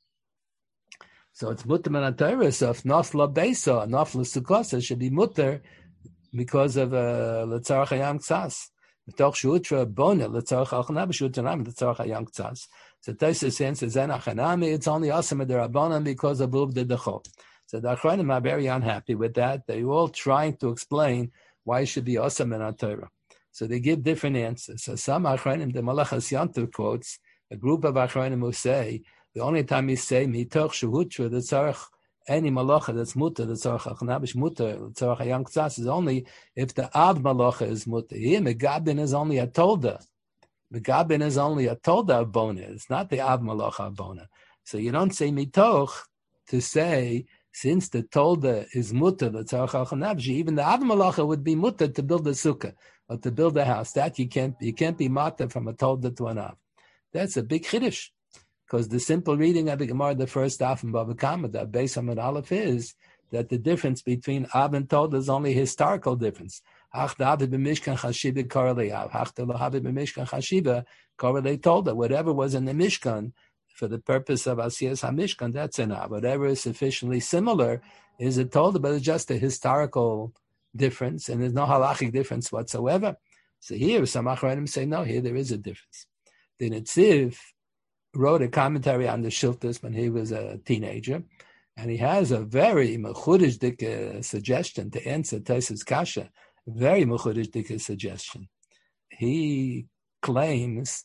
So it's mutar min haTorah. So if nafla beisa, nafla sukkasa should be mutar because of l'tzarech hayam ktsas. Mitoch shutra bona l'tzarech achna b'shutra nam l'tzarech hayam ktsas. So Tosfos says zen achanami. It's only awesome with the Rabbanan because of lub de dechol. So the Achronim are very unhappy with that. They're all trying to explain why it should be awesome in haTorah. So they give different answers. So some Achronim, the Malachas Yontif quotes, a group of Achronim who say, the only time you say, mitoch shehutra, the tzarech, any malacha that's mutar, the tzarech achnabish mutar, the tzarech hayam ktsas, is only if the av malacha is mutar. Here, megabin is only a tolda. Megabin is only a tolda of bona. It's not the av malacha of bona. So you don't say mitoch to say, since the tolda is mutar, the tzarech achnabish, even the av malacha would be mutar to build a sukkah or to build a house. That you can't, you can't be matar from a tolda to an av. That's a big chiddush, because the simple reading of the Gemara, the first daf in Bava Kama, the Beis Hamad Aleph, is that the difference between av and tolda is only a historical difference. Hach David b'mishkan chashiva korelei av, hach David b'mishkan chashiva korelei tolda. Whatever was in the Mishkan for the purpose of Asiyas HaMishkan, that's an av. Whatever is sufficiently similar is a tolda, but it's just a historical difference, and there's no halachic difference whatsoever. So here, some Achronim say, no, here there is a difference. The Netziv wrote a commentary on the Shiltas when he was a teenager, and he has a very mechudishdik uh, suggestion to answer Tosfos kasha. Very mechudishdik suggestion. He claims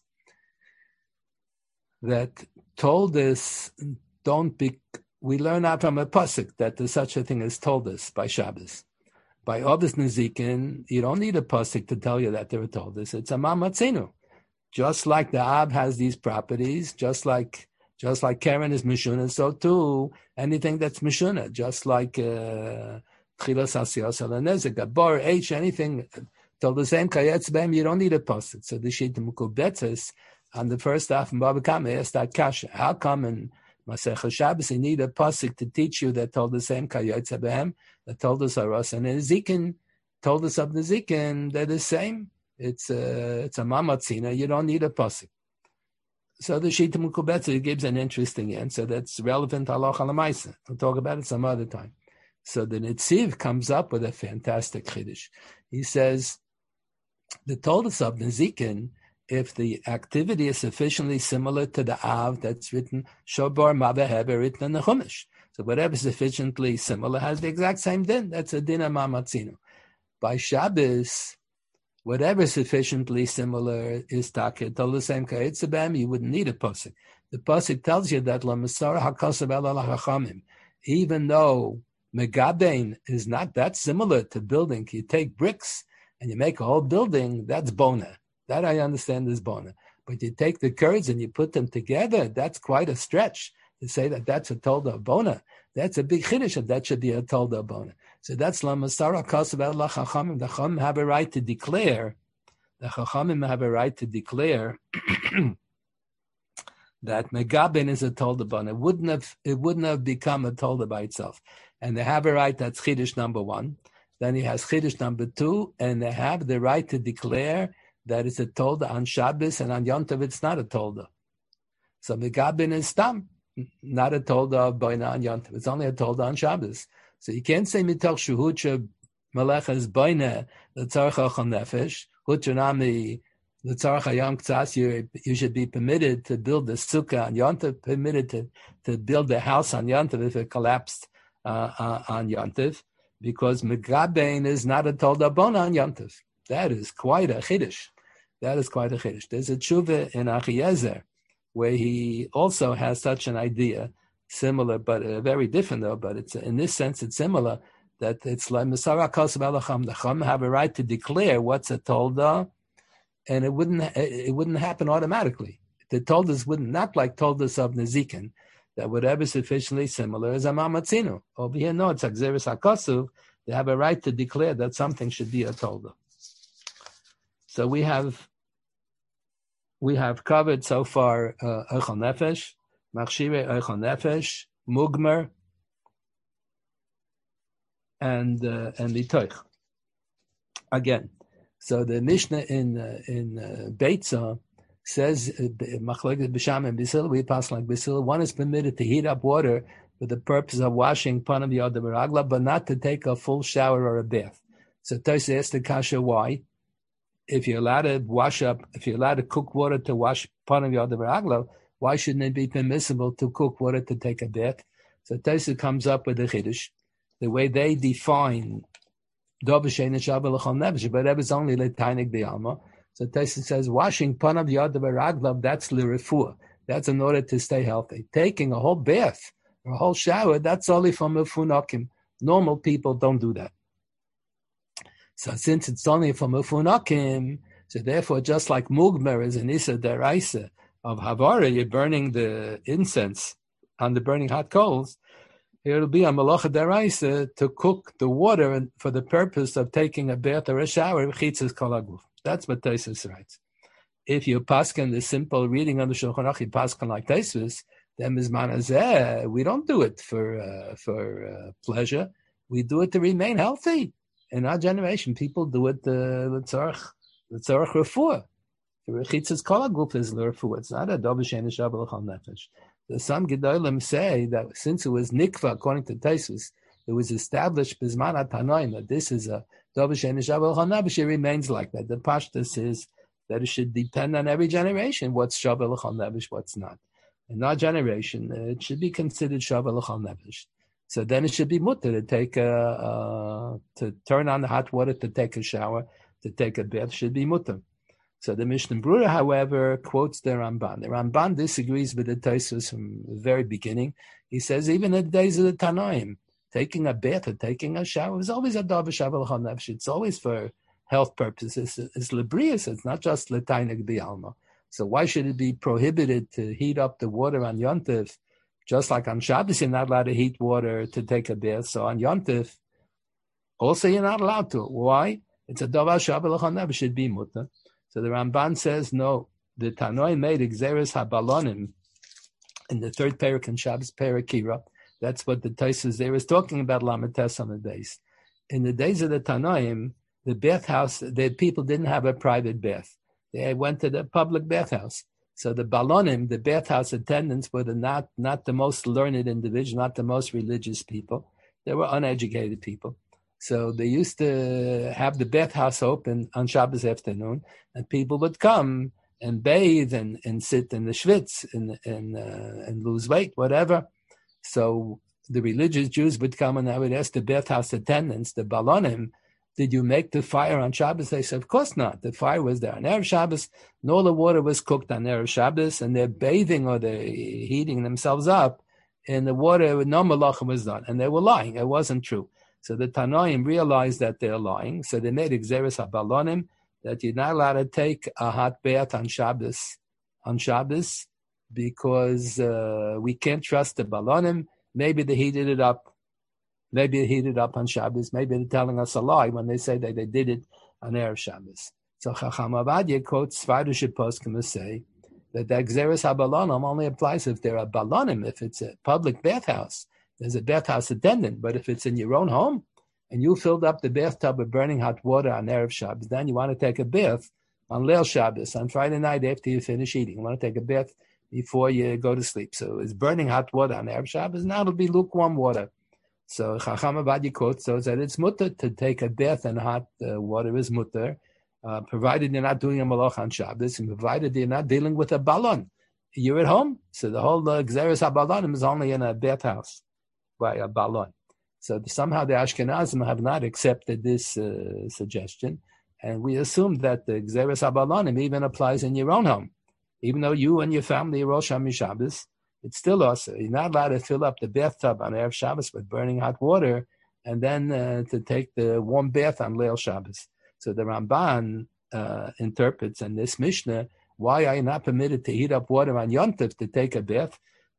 that told us don't be. We learn out from a pasuk that there's such a thing as told us by Shabbos. By Obis Nezikin, you don't need a pasuk to tell you that they were told us. It's a mamatzinu. Just like the Ab has these properties, just like just like Karen is Mishuna, so too anything that's Mishuna, just like Chilas Asiyos Alanezik, Bar H, anything till the same Kayetz Bem, you don't need a pasuk. So the Shita Mukubetzes on the first half in Bava Kama asked that kasha. How come in Masechah Shabbos you need a pasuk to teach you that told the same Kayetz Bem, that told us Aros, and Zikin told us of the Zikin, they're the same. It's a, it's a mamatzina. You don't need a pasuk. So the Shita Mukubetza gives an interesting answer that's relevant to halacha l'maisa. We'll talk about it some other time. So the Netziv comes up with a fantastic chiddush. He says, the Toldos of Nezikin, if the activity is sufficiently similar to the Av that's written, Shobar Mabeh Heber written in the Chumash. So whatever is sufficiently similar has the exact same din. That's a din of mamatzina. By Shabbos, whatever is sufficiently similar is takit. Told the same kayitzabam, you wouldn't need a pasuk. The pasuk tells you that la masara hakasav el hachamim, even though megabein is not that similar to building. You take bricks and you make a whole building. That's bona. That I understand is bona. But you take the curds and you put them together. That's quite a stretch to say that that's a tolda of bona. That's a big chiddush, and that should be a tolda of bona. So that's la masara kasav el hachamim. The chachamim have a right to declare. The chachamim have a right to declare that megabin is a tolda bona. It wouldn't have. It wouldn't have become a tolda by itself. And they have a right. That's chiddush number one. Then he has chiddush number two, and they have the right to declare that it's a tolda on Shabbos, and on Yom Tov it's not a tolda. So megabin is stam, not a tolda of boina on Yom Tov. It's only a tolda on Shabbos. So you can't say mitoch shuhucha melecha is boina l'tzarech achal nefesh hucha nami l'tzarech hayam ktsas. You you should be permitted to build a sukkah on Yom Tov, permitted to to build a house on Yom Tov if it collapsed uh, uh, on Yom Tov, because megabein is not a tolda bona on Yom Tov. That is quite a chiddush. That is quite a chiddush. There's a tshuva in Achiezer where he also has such an idea, similar, but uh, very different though, but it's in this sense it's similar, that it's like Masara Kosav Elacham, the Chum have a right to declare what's a tolda, and it wouldn't it wouldn't happen automatically. The toldas wouldn't, not like toldas of Nezikin. that whatever is sufficiently similar is a mamatzinu. Over here, no, it's Agzeris HaKosuv. They have a right to declare that something should be a tolda. So we have we have covered so far Eichel Nefesh, Machshire Eichel Nefesh, Mugmer, and uh, and Litoich. Again, so the Mishnah in uh, in uh, Beitza says Machlokes B'Sham and Bisil, we pass like Bisil. One is permitted to heat up water for the purpose of washing Panav Yad Baragla, but not to take a full shower or a bath. So Tosha asked the kasha why. If you're allowed to wash up, if you're allowed to cook water to wash Panav Yad Baragla, why shouldn't it be permissible to cook water to take a bath? So Tosha comes up with a chiddush. The way they define but that was only letainik be'alma. So Tosha says washing Panav Yad Baragla, that's l'refuah. That's in order to stay healthy. Taking a whole bath or a whole shower, that's only for mefunakim. Normal people don't do that. So since it's only for mefunakim, so therefore just like mugmer is an issa deraisa of havara, you're burning the incense on the burning hot coals, it'll be a malacha deraisa to cook the water for the purpose of taking a bath or a shower. Chitzas kol haguf. That's what Tosfos writes. If you paskin the simple reading on the Shulchan Aruch, you paskin like Tosfos, then mizman hazeh, we don't do it for uh, for uh, pleasure. We do it to remain healthy. In our generation, people do it l'tzarech l'tzarech refuah. The rechitzas kol haguf is l'refuah. It's not a davar she'ein shabbal l'chol nefesh. So some gedolim say that since it was nikva, according to Tosfos, it was established b'zman hatanoim that this is a davar she'ein shabbal l'chol nefesh. It remains like that. The pashtus is that it should depend on every generation what's shabbal l'chol nefesh, what's not. In our generation, it should be considered shabbal l'chol nefesh. So then it should be mutter to take a, uh, to turn on the hot water to take a shower, to take a bath should be mutter. So the Mishnah Brura, however, quotes the Ramban. The Ramban disagrees with the Tosfos from the very beginning. He says even in the days of the Tanoim, taking a bath or taking a shower is always a davar shabbal l'chol nefesh. It's always for health purposes. It's, it's lebrius. It's not just letainik bi'alma. So why should it be prohibited to heat up the water on Yontif? Just like on Shabbos, you're not allowed to heat water to take a bath. So on Yontif, also you're not allowed to. Why? It's a davar shabbal l'chol nefesh, should be mutter. So the Ramban says, no, the Tanoi made Gzeres HaBalonim in the third parak in Shabbos Parakira. That's what the Tosfos there is talking about Lamed Tes on the base. In the days of the Tanoim, the bathhouse, the people didn't have a private bath. They went to the public bathhouse. So the Balonim, the bathhouse attendants, were the not, not the most learned individuals, not the most religious people. They were uneducated people. So they used to have the bathhouse open on Shabbos afternoon, and people would come and bathe and, and sit in the schwitz and and, uh, and lose weight, whatever. So the religious Jews would come and I would ask the bathhouse attendants, the Balonim, did you make the fire on Shabbos? They said, of course not. The fire was there on Erev Shabbos, and all the water was cooked on Erev Shabbos, and they're bathing or they're heating themselves up in the water, no malacha was done. And they were lying. It wasn't true. So the Tanoim realized that they're lying. So they made Gzeres HaBalonim that you're not allowed to take a hot bath on Shabbos, on Shabbos, because uh, we can't trust the Balonim. Maybe they heated it up. Maybe they heated it up on Shabbos. Maybe they're telling us a lie when they say that they did it on Erev Shabbos. So Chacham Ovadia quotes Svardush Poskim to say that the Gzeres HaBalonim only applies if they're a Balonim, if it's a public bathhouse. There's a bathhouse attendant, but if it's in your own home and you filled up the bathtub with burning hot water on Erev Shabbos, then you want to take a bath on Leil Shabbos, on Friday night after you finish eating. You want to take a bath before you go to sleep. So it's burning hot water on Erev Shabbos, now it'll be lukewarm water. So Chacham Ovadia quotes so that it's mutter to take a bath in hot uh, water is mutter, uh, provided you're not doing a malach on Shabbos and provided you're not dealing with a balon. You're at home, so the whole uh, Gzeres HaBalonim is only in a bathhouse by a balon. So somehow the Ashkenazim have not accepted this uh, suggestion, and we assume that the Gzeres HaBalonim even applies in your own home. Even though you and your family are all Shami Shabbos, it's still also, you're not allowed to fill up the bathtub on Erev Shabbos with burning hot water and then uh, to take the warm bath on Leil Shabbos. So the Ramban uh, interprets in this Mishnah, why are you not permitted to heat up water on Yom Tov to take a bath?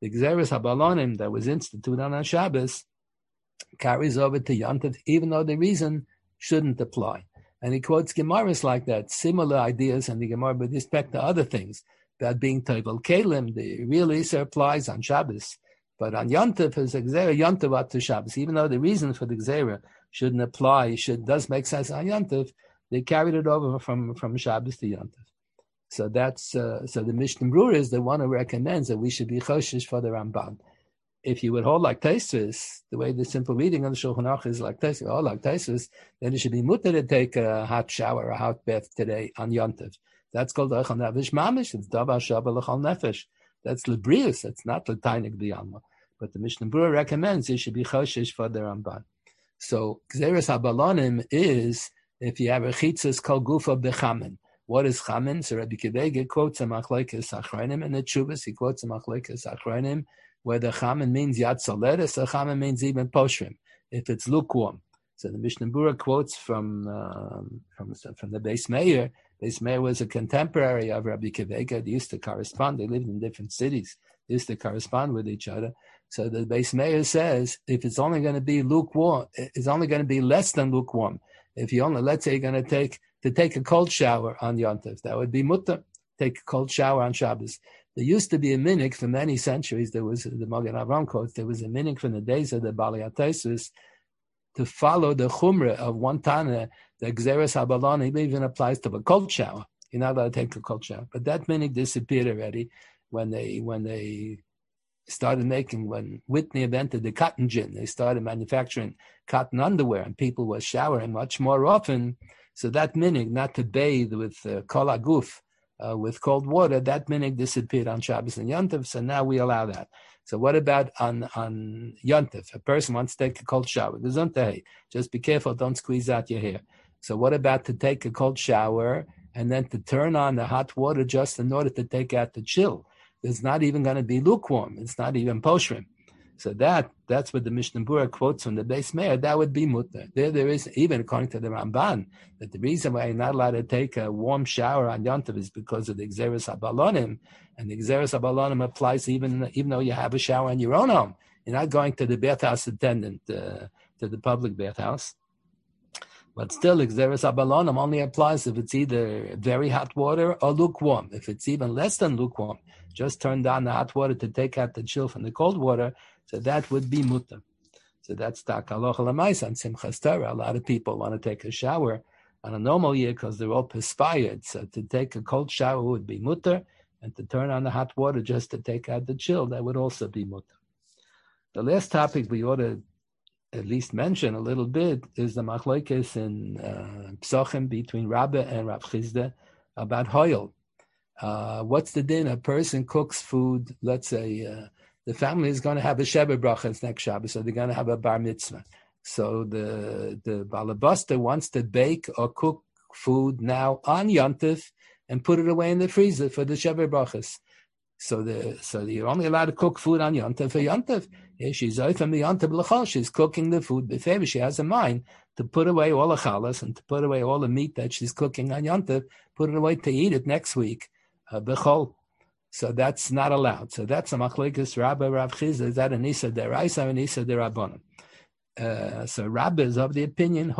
the Gzeres HaBalonim that was instituted on Shabbos carries over to Yontif, even though the reason shouldn't apply. And he quotes Gemaras like that, similar ideas in the Gemara with respect to other things, about being Tovel Kalim. The real Isser applies on Shabbos, but on Yontif is a Gzera Yontif up to Shabbos. Even though the reason for the Gzera shouldn't apply, should does make sense on Yontif, they carried it over from, from Shabbos to Yontif. So that's uh, so the Mishnah Berurah is the one who recommends that we should be choshesh for the Ramban. If you would hold like Tosfos, the way the simple reading on the Shulchan Aruch is like Tosfos, hold like Tosfos, then it should be mutter to take a hot shower, a hot bath today on Yontif. That's called Echal Nefesh Mamish. It's Davar Shabbat L'chal Nefesh. That's Lebrius. That's not L'tainik B'Yalma. But the Mishnah Berurah recommends you should be choshesh for the Ramban. So Gzeres HaBalonim is if you have a chitzas kol gufa b'chamin. What is chamin? So Rabbi Kivega quotes a machlekes achronim, and the Tshuvas he quotes a machlekes achronim, where the chamin means yad soleres, the chamin means even poshrim, if it's lukewarm. So the Mishnah Berurah quotes from um, from from the Beis Meir. Beis Meir was a contemporary of Rabbi Kivega. They used to correspond. They lived in different cities. They used to correspond with each other. So the Beis Meir says if it's only going to be lukewarm, it's only going to be less than lukewarm. If you only, let's say, you're going to take to take a cold shower on Yontif, that would be mutter. Take a cold shower on Shabbos. There used to be a minhag for many centuries. There was the Magen Avraham quotes. There was a minhag from the days of the Balei HaTosfos to follow the chumrah of one Tana. The Gzeres HaBalonim even applies to a cold shower. You're not allowed to take a cold shower. But that minhag disappeared already when they when they started making, when Whitney invented the cotton gin. They started manufacturing cotton underwear, and people were showering much more often. So that minhag, not to bathe with uh, kol haguf, uh, with cold water, that minhag disappeared on Shabbos and Yontif, so now we allow that. So what about on, on Yontif? A person wants to take a cold shower. Just be careful, don't squeeze out your hair. So what about to take a cold shower and then to turn on the hot water just in order to take out the chill? It's not even going to be lukewarm. It's not even poshrim. So that that's what the Mishnah Berurah quotes from the Beis Meir. That would be mutter. There, there is, even according to the Ramban, that the reason why you're not allowed to take a warm shower on Yontif is because of the Gzeres HaBalonim, and the Gzeres HaBalonim applies even even though you have a shower in your own home. You're not going to the bathhouse attendant, uh, to the public bathhouse. But still, Gzeres HaBalonim only applies if it's either very hot water or lukewarm. If it's even less than lukewarm, just turn down the hot water to take out the chill from the cold water, so that would be mutter. So that's tak halacha l'maisa on Simchas Torah. A lot of people want to take a shower on a normal year because they're all perspired. So to take a cold shower would be mutter, and to turn on the hot water just to take out the chill, that would also be mutter. The last topic we ought to at least mention a little bit is the machlokes in uh, Psachim between Rabbi and Rav Chizda about hoyel. Uh, what's the din? A person cooks food, let's say uh, the family is going to have a Sheva Brachas next Shabbos, so they're going to have a bar mitzvah. So the the Balabasta wants to bake or cook food now on Yontif and put it away in the freezer for the Sheva Brachas. So the so you're only allowed to cook food on Yontif for Yontif. Yeah, she's from the Yontif l'chol. She's cooking the food before. She has a mind to put away all the chalas and to put away all the meat that she's cooking on Yontif, put it away to eat it next week. Uh, bechol. So that's not allowed. So that's a machlekes Rabbi Rav Chizda. Is that an Isa deraisa or an Isa derabanan? Uh, so Rabbi is of the opinion,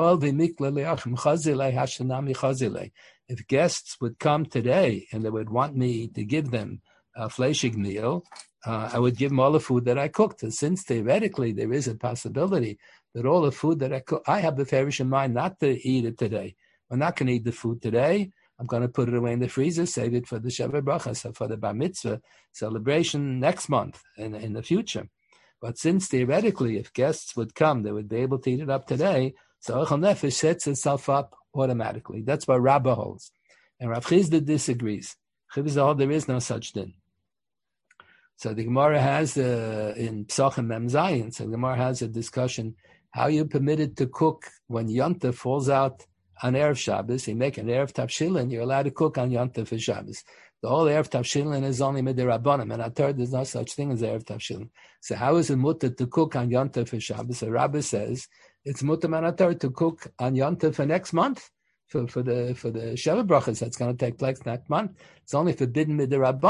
if guests would come today and they would want me to give them a fleshig meal, uh, I would give them all the food that I cooked. And since theoretically there is a possibility that all the food that I cook, I have the farish in mind not to eat it today. We're not going to eat the food today. I'm going to put it away in the freezer, save it for the Sheva Brachas, for the Bar Mitzvah celebration next month and in, in the future. But since theoretically, if guests would come, they would be able to eat it up today, so Echel Nefesh sets itself up automatically. That's what Rabbah holds. And Rav Chizda disagrees. Chizda holds there is no such thing. So the Gemara has, uh, in Psachim Mem Zayin, so the Gemara has a discussion, how you permitted to cook when Yontif falls out on Erev Shabbos. You make an Erev Tavshilin, you're allowed to cook on Yontif for Shabbos. The whole Erev Tavshilin is only Midirabbanim, and I thought there's no such thing as Erev Tavshilin. So how is it mutter to cook on Yontif for Shabbos? So Rabbi says it's mutter manatar to cook on Yontif for next month, for, for the for the Sheva Brachas that's going to take place next month. It's only forbidden Midirabbanim.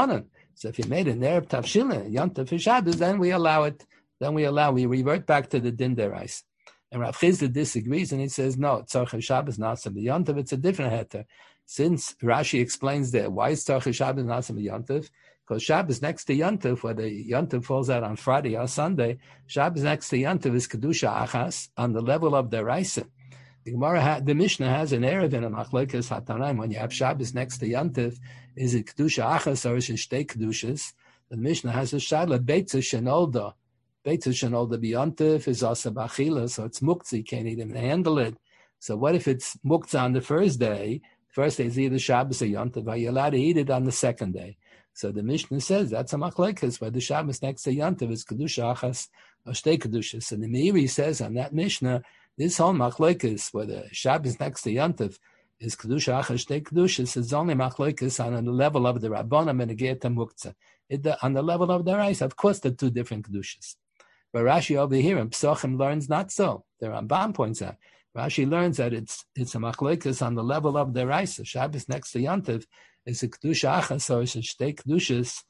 So if you made an Erev Tavshilin, Yontif for Shabbos, then we allow it. Then we allow, we revert back to the din derais. And Rav Chisda disagrees, and he says, no, Tzarech Shabbos Nasam Yontif, it's a different heter. Since Rashi explains that, why is Tzarech Shabbos Nasam Yontif? Because Shabbos next to Yontif, whether Yontif falls out on Friday or Sunday, Shabbos next to Yontif is Kedusha Achas on the level of the Raisa. The Gemara, ha, the Mishnah has an Erev in a Machlokes Hatanaim. When you have Shabbos next to Yontif, is it Kedusha Achas or is it Shtei Kedushas? The Mishnah has a Shadla Beitza Shenolda. Beitza Shenolda B'Yontif is also Bachila, so it's Muktzah, you can't even handle it. So what if it's Muktzah on the first day? First day is either Shabbos or Yontif. Are you allowed to eat it on the second day? So the Mishnah says that's a machlekes where the Shabbos next to Yontif is Kedusha Achas or Shtei Kedushas. And the Meiri says on that Mishnah, this whole machlekes where the Shabbos next to Yontif is Kedusha Achas Shtei Kedushas is only machlekes on the level of the Rabbanim and the Geeta Muktzah. On the level of the Reis, of course, they're two different Kedushas. But Rashi over here in Psachim learns not so. The Rambam points out. Rashi learns that it's it's a machlekes on the level of the Reis. The Shabbos next to Yontif is a Kedusha Achas, or it's a Shtei Kedushas.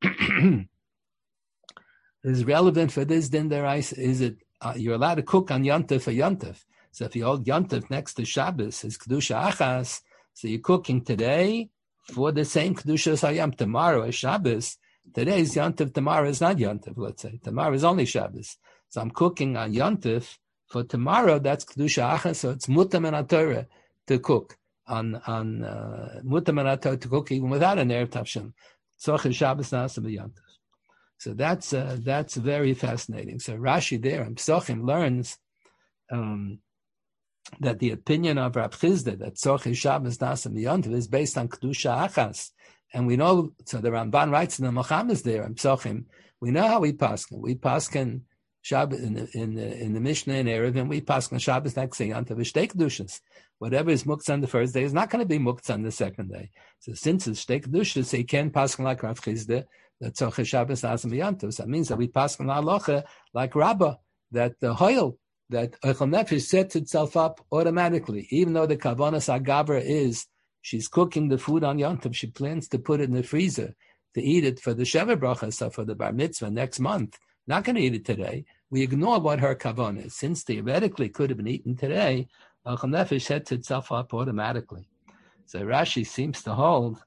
Is relevant for this din deraisa. Is it uh, you're allowed to cook on Yontif for Yontif? So if you hold Yontif next to Shabbos, is Kedusha Achas, so you're cooking today for the same Kedusha Hayam. Tomorrow is Shabbos. Today's Yontif, tomorrow is not Yontif, let's say. Tomorrow is only Shabbos. So I'm cooking on Yontif for tomorrow, that's Kedusha Achas, so it's Mutam and Torah to cook. On on uh, Mutam and Torah to cook even without an Erev Tavshilin. Tzorchei Shabbos Nasa B'Yontif. So that's uh, that's very fascinating. So Rashi there in Psachim learns um, that the opinion of Rav Chisda that Tzorchei Shabbos Nasa B'Yontif is based on Kedusha Achas. And we know, so the Ramban writes in the Mechamas there in Psachim, we know how we paskin. We paskin Shabbos in the, in the, in the Mishnah and Erev, and we paskin Shabbos next day Yontif Shtei Kedushas. Whatever is muktzah on the first day is not going to be muktzah on the second day. So since it's Shtei Kedushas, so you can paskin like Rav Chisda, that Tzorchei Shabbos Nasa B'Yontif. So that means that we paskin halacha like Rabbah, that the hoil, that Eichel Nefesh sets itself up automatically, even though the Kavanas Agavra is she's cooking the food on Yontif. She plans to put it in the freezer to eat it for the Sheva Bracha, so for the Bar Mitzvah next month. Not going to eat it today. We ignore what her kavanah is. Since theoretically could have been eaten today, Eichel Nefesh sets itself up automatically. So Rashi seems to hold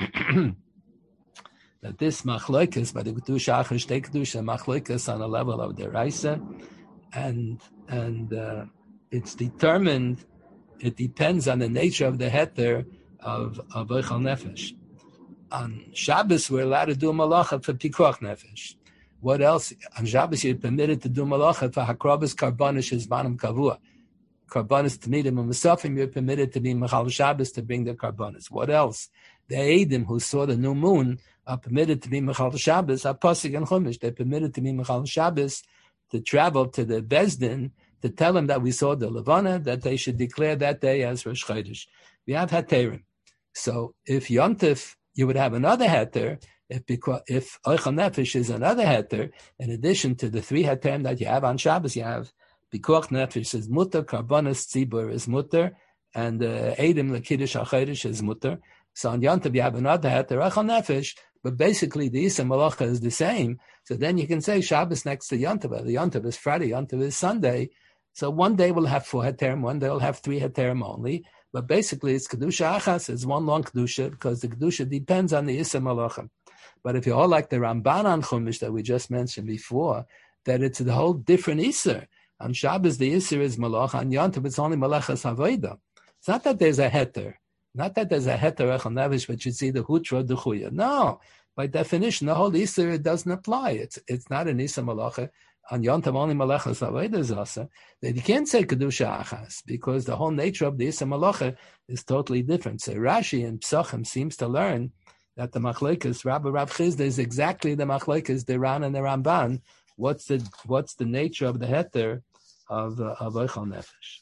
that this machlokes by the Kedusha Achas Shtei Kedusha machlokes on the level of the Raisa, and and uh, it's determined. It depends on the nature of the heter of of Eichel Nefesh. On Shabbos, we're allowed to do malacha for pikuach nefesh. What else? On Shabbos, you're permitted to do malacha for hakrabas karbanish zmanim kavua. Karbanis tamidim and musafim, you're permitted to be mechal Shabbos to bring the karbanis. What else? The Eidim who saw the new moon are permitted to be mechal Shabbos. Apasik and Chumash, they're permitted to be mechal Shabbos to travel to the Bezdin to tell them that we saw the Levana, that they should declare that day as Rosh Chodesh. We have Haterim. So if Yontif, you would have another Heter. If because if Eichel Nefesh is another Heter, in addition to the three Heterim that you have on Shabbos, you have Pikuach Nefesh is Mutter, Karbanis Tzibur is Mutter, and uh, Eidim L'Kiddush HaChodesh is Mutter. So on Yontif you have another Heter, Eichel Nefesh, but basically the Isa Malacha is the same. So then you can say Shabbos next to Yontif. The Yontif is Friday, Yontif is Sunday. So one day we'll have four Heterim, one day we'll have three Heterim only. But basically it's Kedusha Achas, it's one long Kedusha, because the Kedusha depends on the Isa Malacha. But if you're all like the Ramban on Chumash that we just mentioned before, that it's a whole different Isser. On Shabbos, the Isser is Malach. On Yontif, it's only Malachas Havodah. It's not that there's a Heter. Not that there's a Heter Eichel Nefesh, but you see the Hutra or the Chuya. No. By definition, the whole Isser, it doesn't apply. It's it's not an Isser Malacha. On Yontif, only Malachas Havodah is also. That you can't say Kedusha Achas, because the whole nature of the Isser Malacha is totally different. So Rashi in Psachim seems to learn that the Machlekes, Rabbi Rav Chisda, is exactly the Machlekes, the Ran and the Ramban. What's the what's the nature of the Heter of uh, of Eichel Nefesh?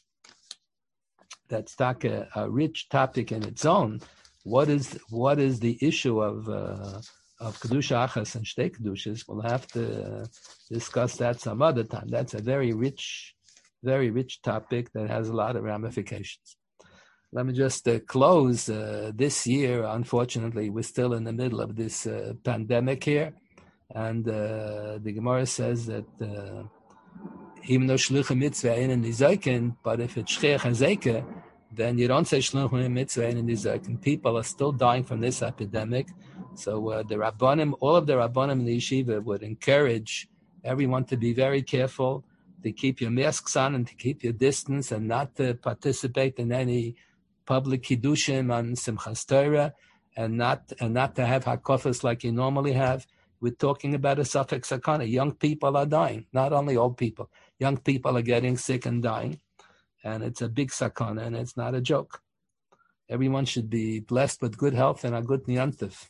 That's like a, a rich topic in its own. What is what is the issue of uh, of Kedusha Achas and Shtei Kedushas? We'll have to uh, discuss that some other time. That's a very rich, very rich topic that has a lot of ramifications. let me just uh, close. Uh, this year, unfortunately, we're still in the middle of this uh, pandemic here. And uh, the Gemara says that uh, even though shlucha mitzvah ain't in the zaykin, but if it's shchiach hazeka, then you don't say shlucha mitzvah ain't in the zaykin. People are still dying from this epidemic. So uh, the Rabbanim, all of the Rabbanim in the yeshiva would encourage everyone to be very careful, to keep your masks on and to keep your distance and not to participate in any public kiddushim on Simchas Torah and not and not to have hakafas like you normally have. We're talking about a suffix sakana. Young people are dying, not only old people. Young people are getting sick and dying, and it's a big sakana, and it's not a joke. Everyone should be blessed with good health and a good niyantiv.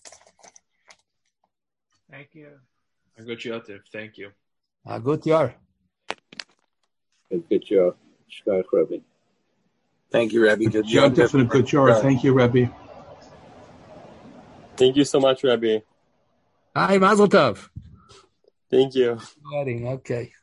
Thank you. A good yotiv. Thank you. A good yar. A good job. Shkach Rabbi. Thank you, Rabbi. Good job. Definitely good job. Thank you, Rabbi. Thank you so much, Rabbi. Hi, Mazel Tov. Thank you. Okay.